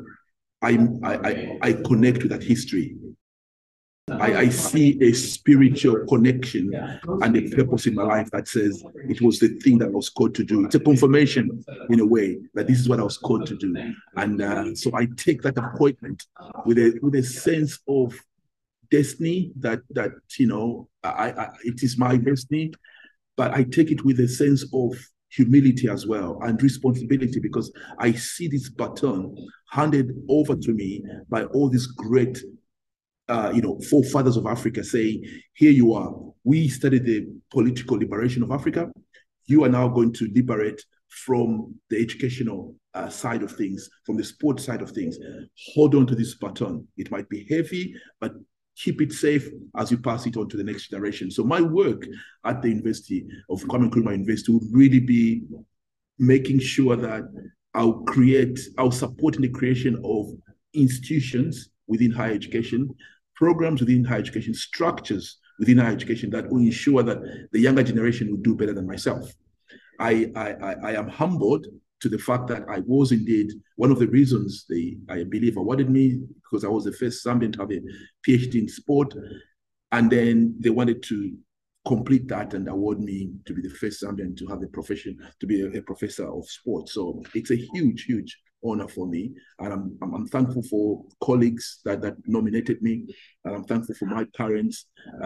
I connect with that history. I see a spiritual connection and a purpose in my life that says it was the thing that I was called to do. It's a confirmation in a way that this is what I was called to do. And so I take that appointment with a sense of destiny that it is my destiny, but I take it with a sense of humility as well and responsibility, because I see this baton handed over to me by all these great forefathers of Africa, saying, here you are. We studied the political liberation of Africa. You are now going to liberate from the educational side of things, from the sports side of things. Hold on to this baton. It might be heavy, but keep it safe as you pass it on to the next generation. So my work at the University of Kwame Nkrumah University would really be making sure that I'll support in the creation of institutions within higher education, programs within higher education, structures within higher education that will ensure that the younger generation will do better than myself. I am humbled to the fact that I was indeed one of the reasons I believe, awarded me, because I was the first Zambian to have a PhD in sport. And then they wanted to complete that and award me to be the first Zambian to have the profession, to be a professor of sport. So it's a huge, huge honor for me. And I'm thankful for colleagues that nominated me. And I'm thankful for my parents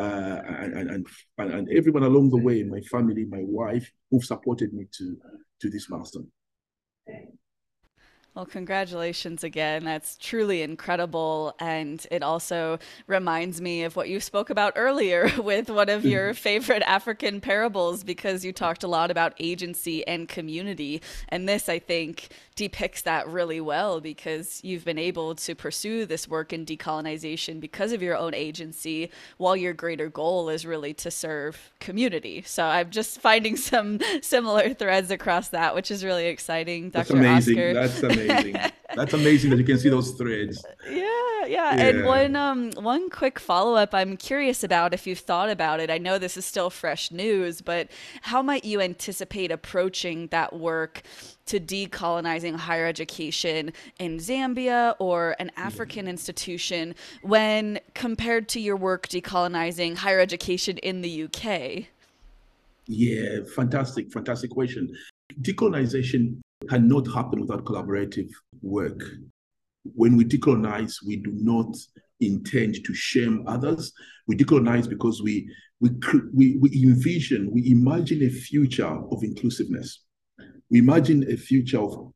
and everyone along the way, my family, my wife, who've supported me to this milestone.
Well, congratulations again. That's truly incredible. And it also reminds me of what you spoke about earlier with one of your favorite African parables, because you talked a lot about agency and community. And this, I think, depicts that really well, because you've been able to pursue this work in decolonization because of your own agency, while your greater goal is really to serve community. So I'm just finding some similar threads across that, which is really exciting.
That's
Dr.
amazing.
Oscar.
That's amazing. That's amazing that you can see those threads.
Yeah. And one quick follow-up I'm curious about, if you've thought about it. I know this is still fresh news, but how might you anticipate approaching that work to decolonizing higher education in Zambia or an African institution when compared to your work decolonizing higher education in the UK?
Yeah, fantastic question. Decolonization cannot happen without collaborative work. When we decolonize, we do not intend to shame others. We decolonize because we imagine a future of inclusiveness. We imagine a future of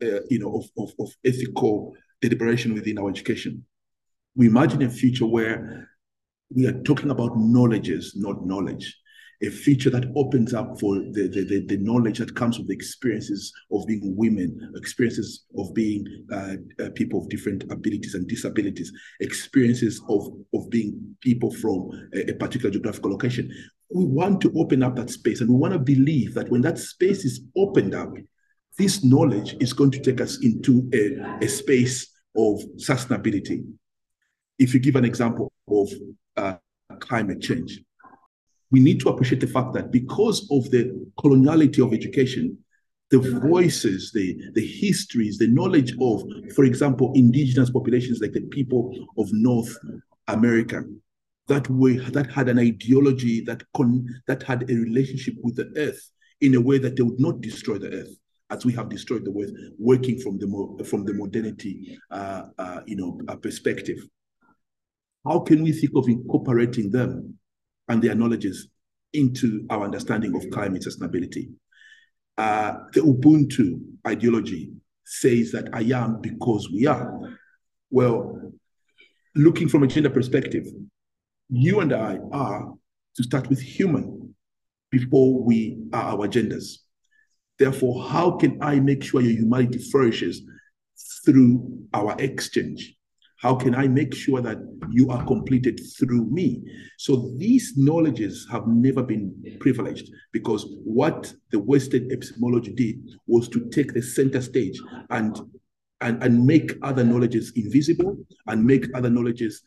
ethical deliberation within our education. We imagine a future where we are talking about knowledges, not knowledge. A future that opens up for the knowledge that comes with the experiences of being women, experiences of being people of different abilities and disabilities, experiences of being people from a particular geographical location. We want to open up that space, and we want to believe that when that space is opened up, this knowledge is going to take us into a space of sustainability. If you give an example of climate change, we need to appreciate the fact that because of the coloniality of education, the voices, the histories, the knowledge of, for example, indigenous populations like the people of North America, that had an ideology that had a relationship with the earth in a way that they would not destroy the earth, as we have destroyed the earth, working from the modernity perspective. How can we think of incorporating them and their knowledges into our understanding of climate sustainability? The Ubuntu ideology says that I am because we are. Well, looking from a gender perspective, you and I are, to start with, human before we are our genders. Therefore, how can I make sure your humanity flourishes through our exchange? How can I make sure that you are completed through me? So these knowledges have never been privileged, because what the Western epistemology did was to take the center stage and make other knowledges invisible and make other knowledges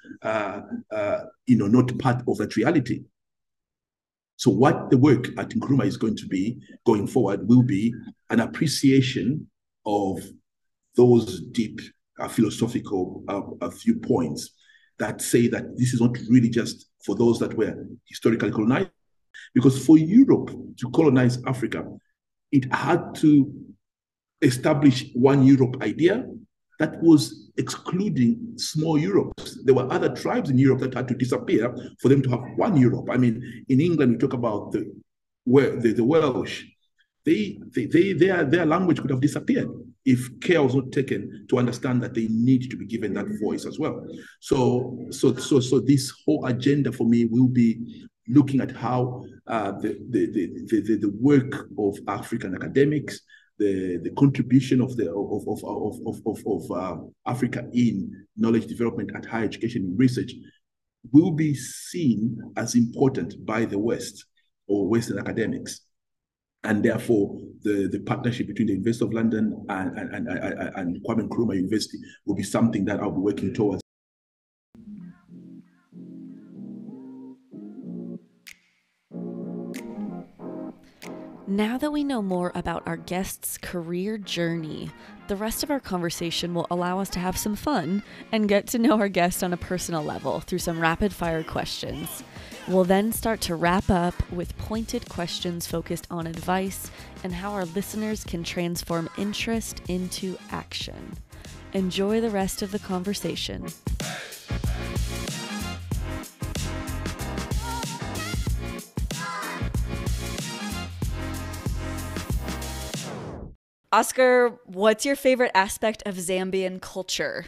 not part of that reality. So what the work at Nkrumah is going to be going forward will be an appreciation of those deep philosophical viewpoints that say that this is not really just for those that were historically colonized. Because for Europe to colonize Africa, it had to establish one Europe idea that was excluding small Europe. There were other tribes in Europe that had to disappear for them to have one Europe. I mean, in England, we talk about the Welsh. Their language could have disappeared if care was not taken to understand that they need to be given that voice as well. So this whole agenda for me will be looking at how the work of African academics, the contribution of Africa in knowledge development at higher education and research will be seen as important by the West or Western academics. And therefore, the partnership between the University of London and Kwame Nkrumah University will be something that I'll be working towards.
Now that we know more about our guest's career journey, the rest of our conversation will allow us to have some fun and get to know our guest on a personal level through some rapid-fire questions. We'll then start to wrap up with pointed questions focused on advice and how our listeners can transform interest into action. Enjoy the rest of the conversation. Oscar, what's your favorite aspect of Zambian culture?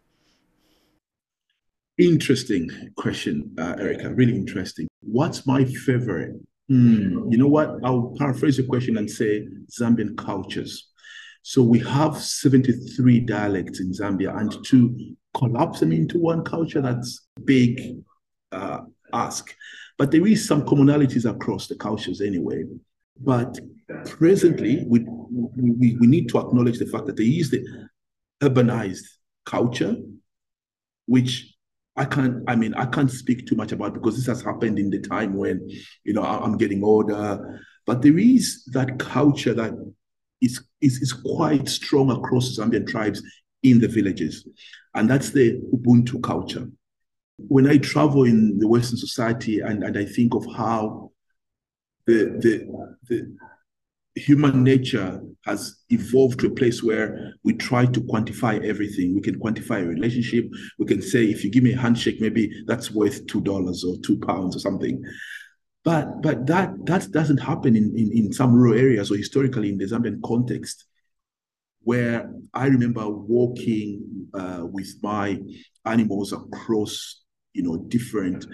Interesting question, Erica. Really interesting. What's my favorite? You know what? I'll paraphrase the question and say Zambian cultures. So we have 73 dialects in Zambia, and to collapse them into one culture, that's a big ask. But there is some commonalities across the cultures anyway. But presently, we need to acknowledge the fact that there is the urbanized culture, which I can't speak too much about because this has happened in the time when, I'm getting older. But there is that culture that is quite strong across Zambian tribes in the villages. And that's the Ubuntu culture. When I travel in the Western society and I think of how the human nature has evolved to a place where we try to quantify everything. We can quantify a relationship. We can say, if you give me a handshake, maybe that's worth $2 or £2 or something. But that doesn't happen in some rural areas or historically in the Zambian context, where I remember walking with my animals across, different,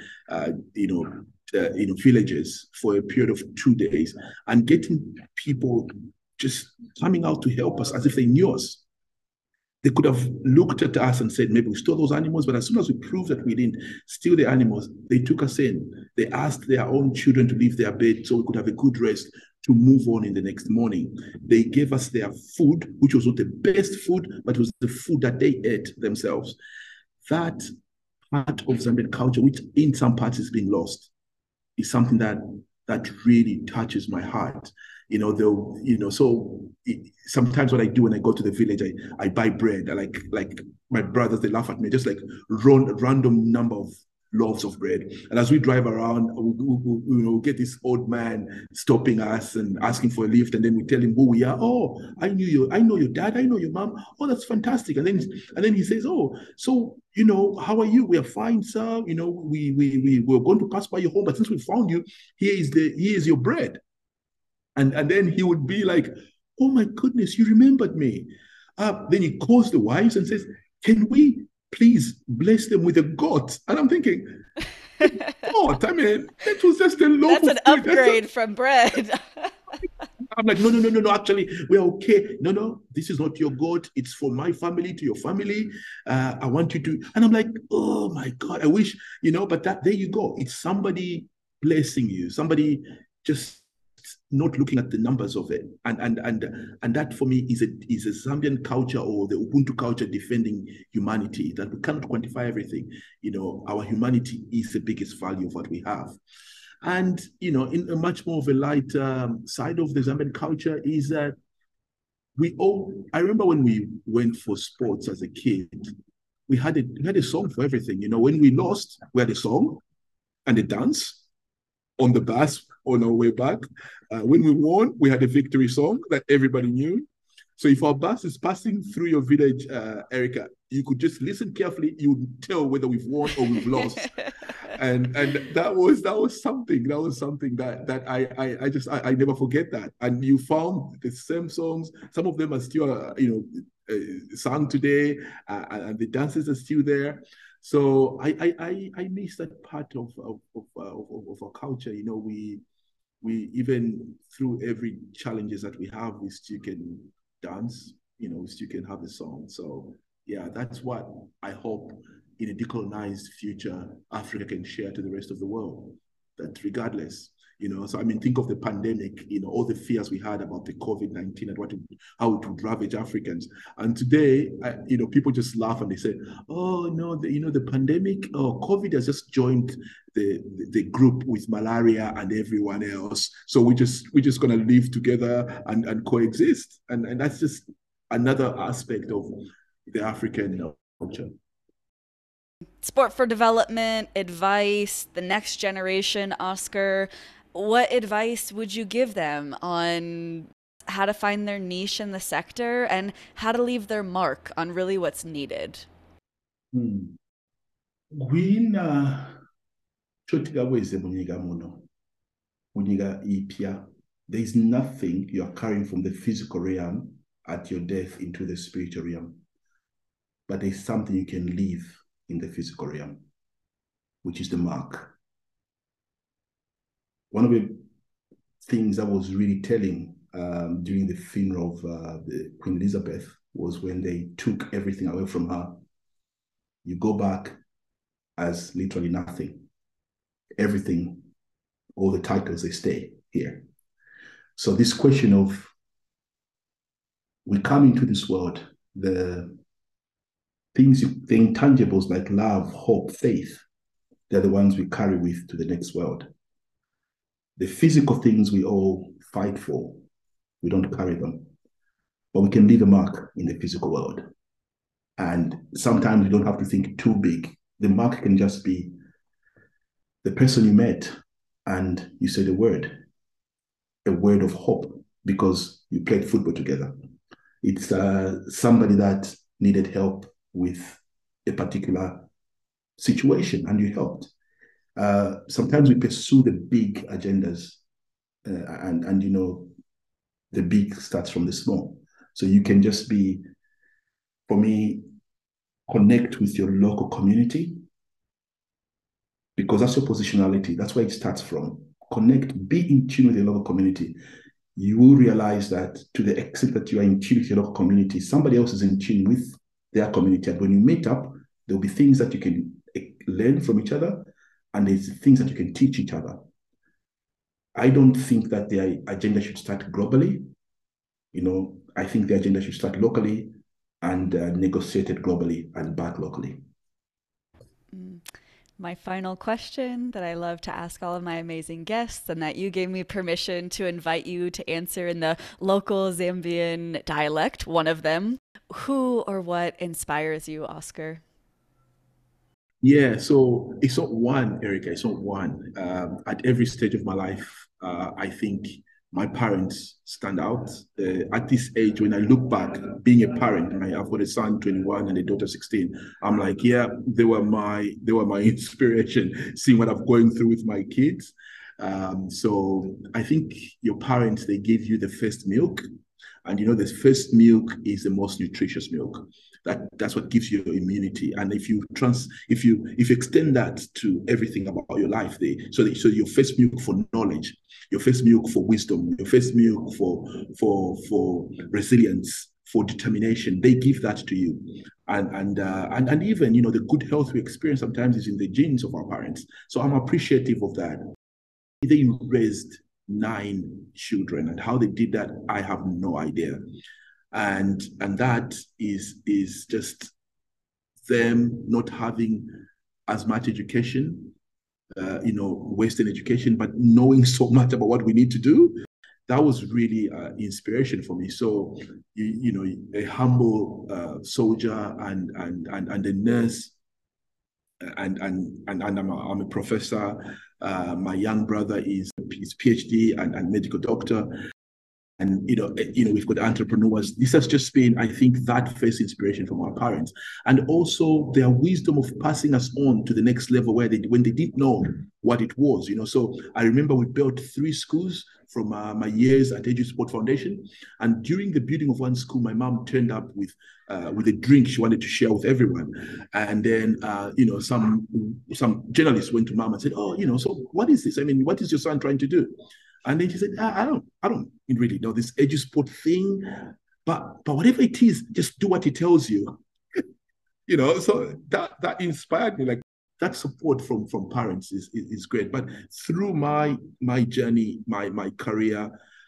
villages for a period of 2 days and getting people just coming out to help us as if they knew us. They could have looked at us and said, maybe we stole those animals, but as soon as we proved that we didn't steal the animals, they took us in. They asked their own children to leave their bed so we could have a good rest to move on in the next morning. They gave us their food, which was not the best food, but it was the food that they ate themselves. That part of Zambian culture, which in some parts has been lost, is something that really touches my heart. Sometimes what I do when I go to the village, I buy bread. I like my brothers, they laugh at me, just like random number of loaves of bread. And as we drive around, we'll get this old man stopping us and asking for a lift, and then we tell him who we are. Oh, I know your dad, I know your mom. Oh, that's fantastic. And then he says, oh, so how are you? We are fine, sir. We were going to pass by your home, but since we found you, here is your bread. And then he would be like, oh my goodness, you remembered me. Then he calls the wives and says, can we please bless them with a goat? And I'm thinking, goat? I mean, it was just a loaf.
That's an upgrade from bread.
I'm like, no. Actually, we're okay. No, this is not your goat. It's for my family, to your family. I want you to. And I'm like, oh my God, I wish, but there you go. It's somebody blessing you, somebody just not looking at the numbers of it. And that for me is a Zambian culture, or the Ubuntu culture, defending humanity, that we cannot quantify everything. Our humanity is the biggest value of what we have. And, in a much more of a light side of the Zambian culture is that I remember when we went for sports as a kid, we had a song for everything. When we lost, we had a song and a dance on the bus on our way back. When we won, we had a victory song that everybody knew. So if our bus is passing through your village, Erica, you could just listen carefully. You would tell whether we've won or we've lost. And that was something that I never forget that. And you found the same songs. Some of them are still sung today, and the dances are still there. So I miss that part of our culture. We even through every challenges that we have, we still can dance. We still can have a song. So yeah, that's what I hope in a decolonized future Africa can share to the rest of the world. That regardless, so think of the pandemic, all the fears we had about the COVID-19 and how it would ravage Africans. And today, people just laugh and they say, oh no, the pandemic, COVID has just joined the group with malaria and everyone else. So we're just gonna live together and coexist. And that's just another aspect of the African culture.
Sport for development, advice, the next generation, Oscar. What advice would you give them on how to find their niche in the sector, and how to leave their mark on really what's needed.
Gwina chotika weze munyiga muno. Munyiga ipia. There is nothing you are carrying from the physical realm at your death into the spiritual realm. But there's something you can leave in the physical realm, which is the mark. One of the things I was really telling during the funeral of the Queen Elizabeth was when they took everything away from her, you go back as literally nothing. Everything, all the titles, they stay here. So this question of, we come into this world, the things, the intangibles like love, hope, faith, they're the ones we carry with to the next world. The physical things we all fight for, we don't carry them, but we can leave a mark in the physical world. And sometimes you don't have to think too big. The mark can just be the person you met and you said a word of hope because you played football together. It's somebody that needed help with a particular situation and you helped. Sometimes we pursue the big agendas and you know, the big starts from the small. So you can just be, for me, connect with your local community because that's your positionality. That's where it starts from. Connect, be in tune with your local community. You will realize that to the extent that you are in tune with your local community, somebody else is in tune with their community. And when you meet up, there'll be things that you can learn from each other and there's things that you can teach each other. I don't think that the agenda should start globally. You know, I think the agenda should start locally and negotiated globally and back locally.
My final question that I love to ask all of my amazing guests, and that you gave me permission to invite you to answer in the local Zambian dialect, one of them. Who or what inspires you, Oscar?
Yeah, so it's not one, Erica, it's not one. At every stage of my life, I think my parents stand out. At this age, when I look back, being a parent, I've got a son 21 and a daughter 16. I'm like, yeah, they were my inspiration, seeing what I'm going through with my kids. So I think your parents, they give you the first milk. And you know, the first milk is the most nutritious milk. That's what gives you immunity. And if you extend that to everything about your life, so your first milk for knowledge, your first milk for wisdom, your first milk for resilience, for determination, they give that to you. And even, you know, the good health we experience sometimes is in the genes of our parents. So I'm appreciative of that. They raised 9 children, and how they did that, I have no idea. And that is just them not having as much education, you know, Western education, but knowing so much about what we need to do. That was really inspiration for me. So, you know, a humble soldier and a nurse, and I'm a professor. My young brother is PhD and medical doctor. And you know, we've got entrepreneurs. This has just been, I think, that first inspiration from our parents, and also their wisdom of passing us on to the next level when they didn't know what it was. You know, so I remember we built 3 schools from my years at Edu Sport Foundation, and during the building of one school, my mom turned up with a drink she wanted to share with everyone, and then you know, some journalists went to mom and said, "Oh, you know, so what is this? I mean, what is your son trying to do?" And then she said, I don't really know this Edu Sport thing, but whatever it is, just do what he tells you." You know, so that inspired me. Like, that support from parents is great. But through my journey, my career,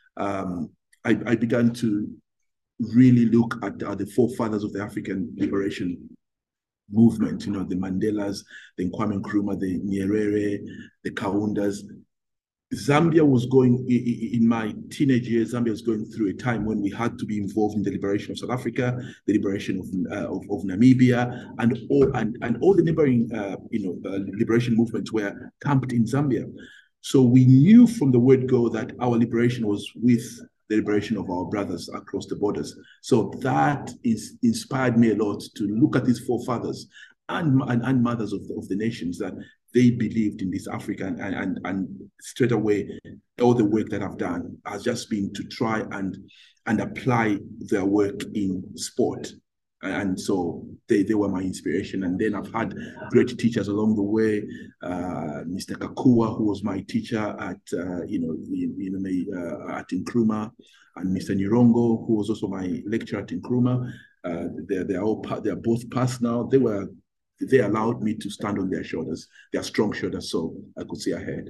I began to really look at the forefathers of the African liberation movement. You know, the Mandelas, the Kwame Nkrumah, the Nyerere, the Kaundas. Zambia was going, in my teenage years, Zambia was going through a time when we had to be involved in the liberation of South Africa, the liberation of Namibia, and all the neighboring liberation movements were camped in Zambia. So we knew from the word go that our liberation was with the liberation of our brothers across the borders. So that is inspired me a lot to look at these forefathers and mothers of the nations, that they believed in this Africa, and straight away, all the work that I've done has just been to try and apply their work in sport. And so they were my inspiration. And then I've had great teachers along the way. Mr. Kakua, who was my teacher at at Nkrumah, and Mr. Nirongo, who was also my lecturer at Nkrumah. They're both passed now. They allowed me to stand on their shoulders, their strong shoulders, so I could see ahead.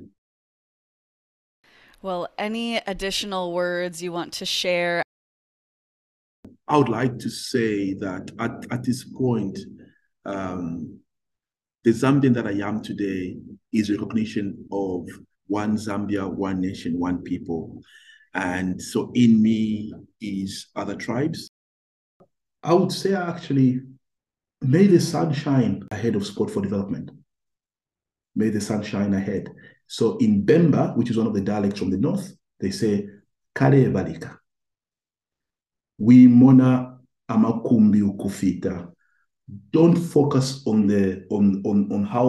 Well, any additional words you want to share?
I would like to say that at this point, the Zambian that I am today is recognition of one Zambia, one nation, one people. And so in me is other tribes. I would say actually, may the sun shine ahead of sport for development. May the sun shine ahead. So in Bemba, which is one of the dialects from the north, they say, Kale balika. We mona amakumbi ukufita. Don't focus on how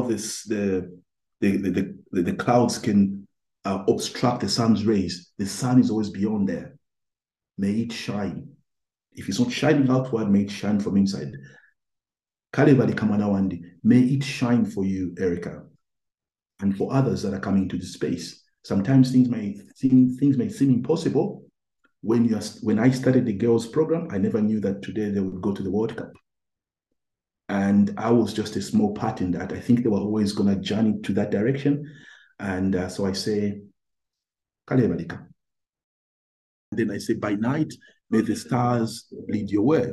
the clouds can obstruct the sun's rays. The sun is always beyond there. May it shine. If it's not shining outward, may it shine from inside. Kalebali Kamanawandi, may it shine for you, Erica, and for others that are coming into the space. Sometimes things may seem impossible. When I started the girls program, I never knew that today they would go to the World Cup. And I was just a small part in that. I think they were always going to journey to that direction. And so I say, Kalebalika. Then I say, by night, may the stars lead your way.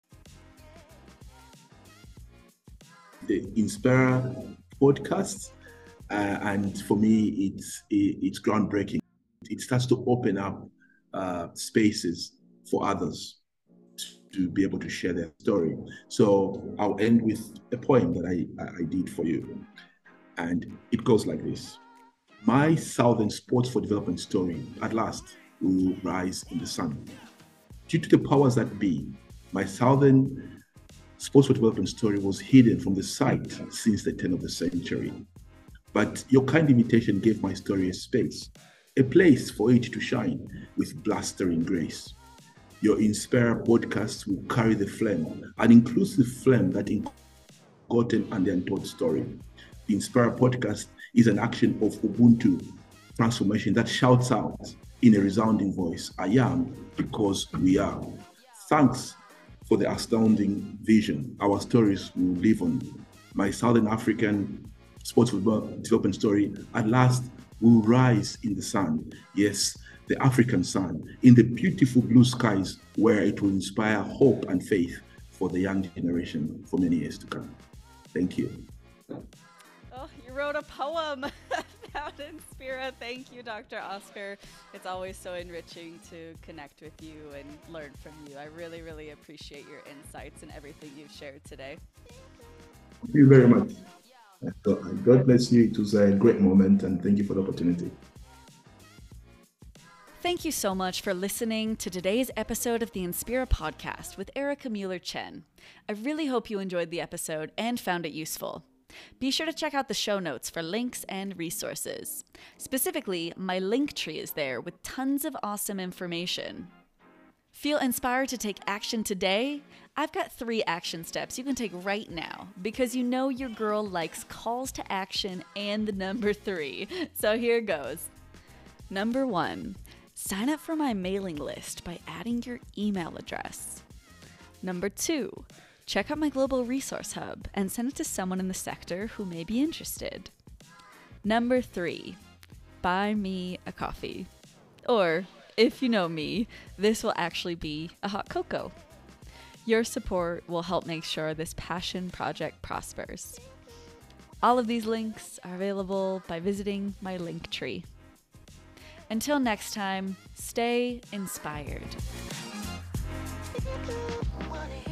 The Inspire podcast, and for me, it's groundbreaking. It starts to open up spaces for others to be able to share their story. So I'll end with a poem that I did for you. And it goes like this. My Southern sports for development story at last will rise in the sun. Due to the powers that be, my Southern sports for development story was hidden from the sight since the turn of the century. But your kind invitation gave my story a space, a place for it to shine with blustering grace. Your Inspire podcast will carry the flame, an inclusive flame that forgotten and the untold story. The Inspire podcast is an action of Ubuntu transformation that shouts out in a resounding voice, I am because we are. Thanks for the astounding vision. Our stories will live on. My Southern African sports development story at last will rise in the sun. Yes, the African sun, in the beautiful blue skies where it will inspire hope and faith for the young generation for many years to come. Thank you.
Oh, you wrote a poem about Inspira. Thank you, Dr. Oscar. It's always so enriching to connect with you and learn from you. I really, really appreciate your insights and everything you've shared today.
Thank you very much. God bless you. It was a great moment, and thank you for the opportunity.
Thank you so much for listening to today's episode of the Inspira podcast with Erica Mueller-Chen. I really hope you enjoyed the episode and found it useful. Be sure to check out the show notes for links and resources. Specifically, my link tree is there with tons of awesome information. Feel inspired to take action today? I've got 3 action steps you can take right now because you know your girl likes calls to action and the number 3. So here goes. Number 1, sign up for my mailing list by adding your email address. Number 2, check out my global resource hub and send it to someone in the sector who may be interested. Number 3, buy me a coffee. Or, if you know me, this will actually be a hot cocoa. Your support will help make sure this passion project prospers. All of these links are available by visiting my link tree. Until next time, stay inspired.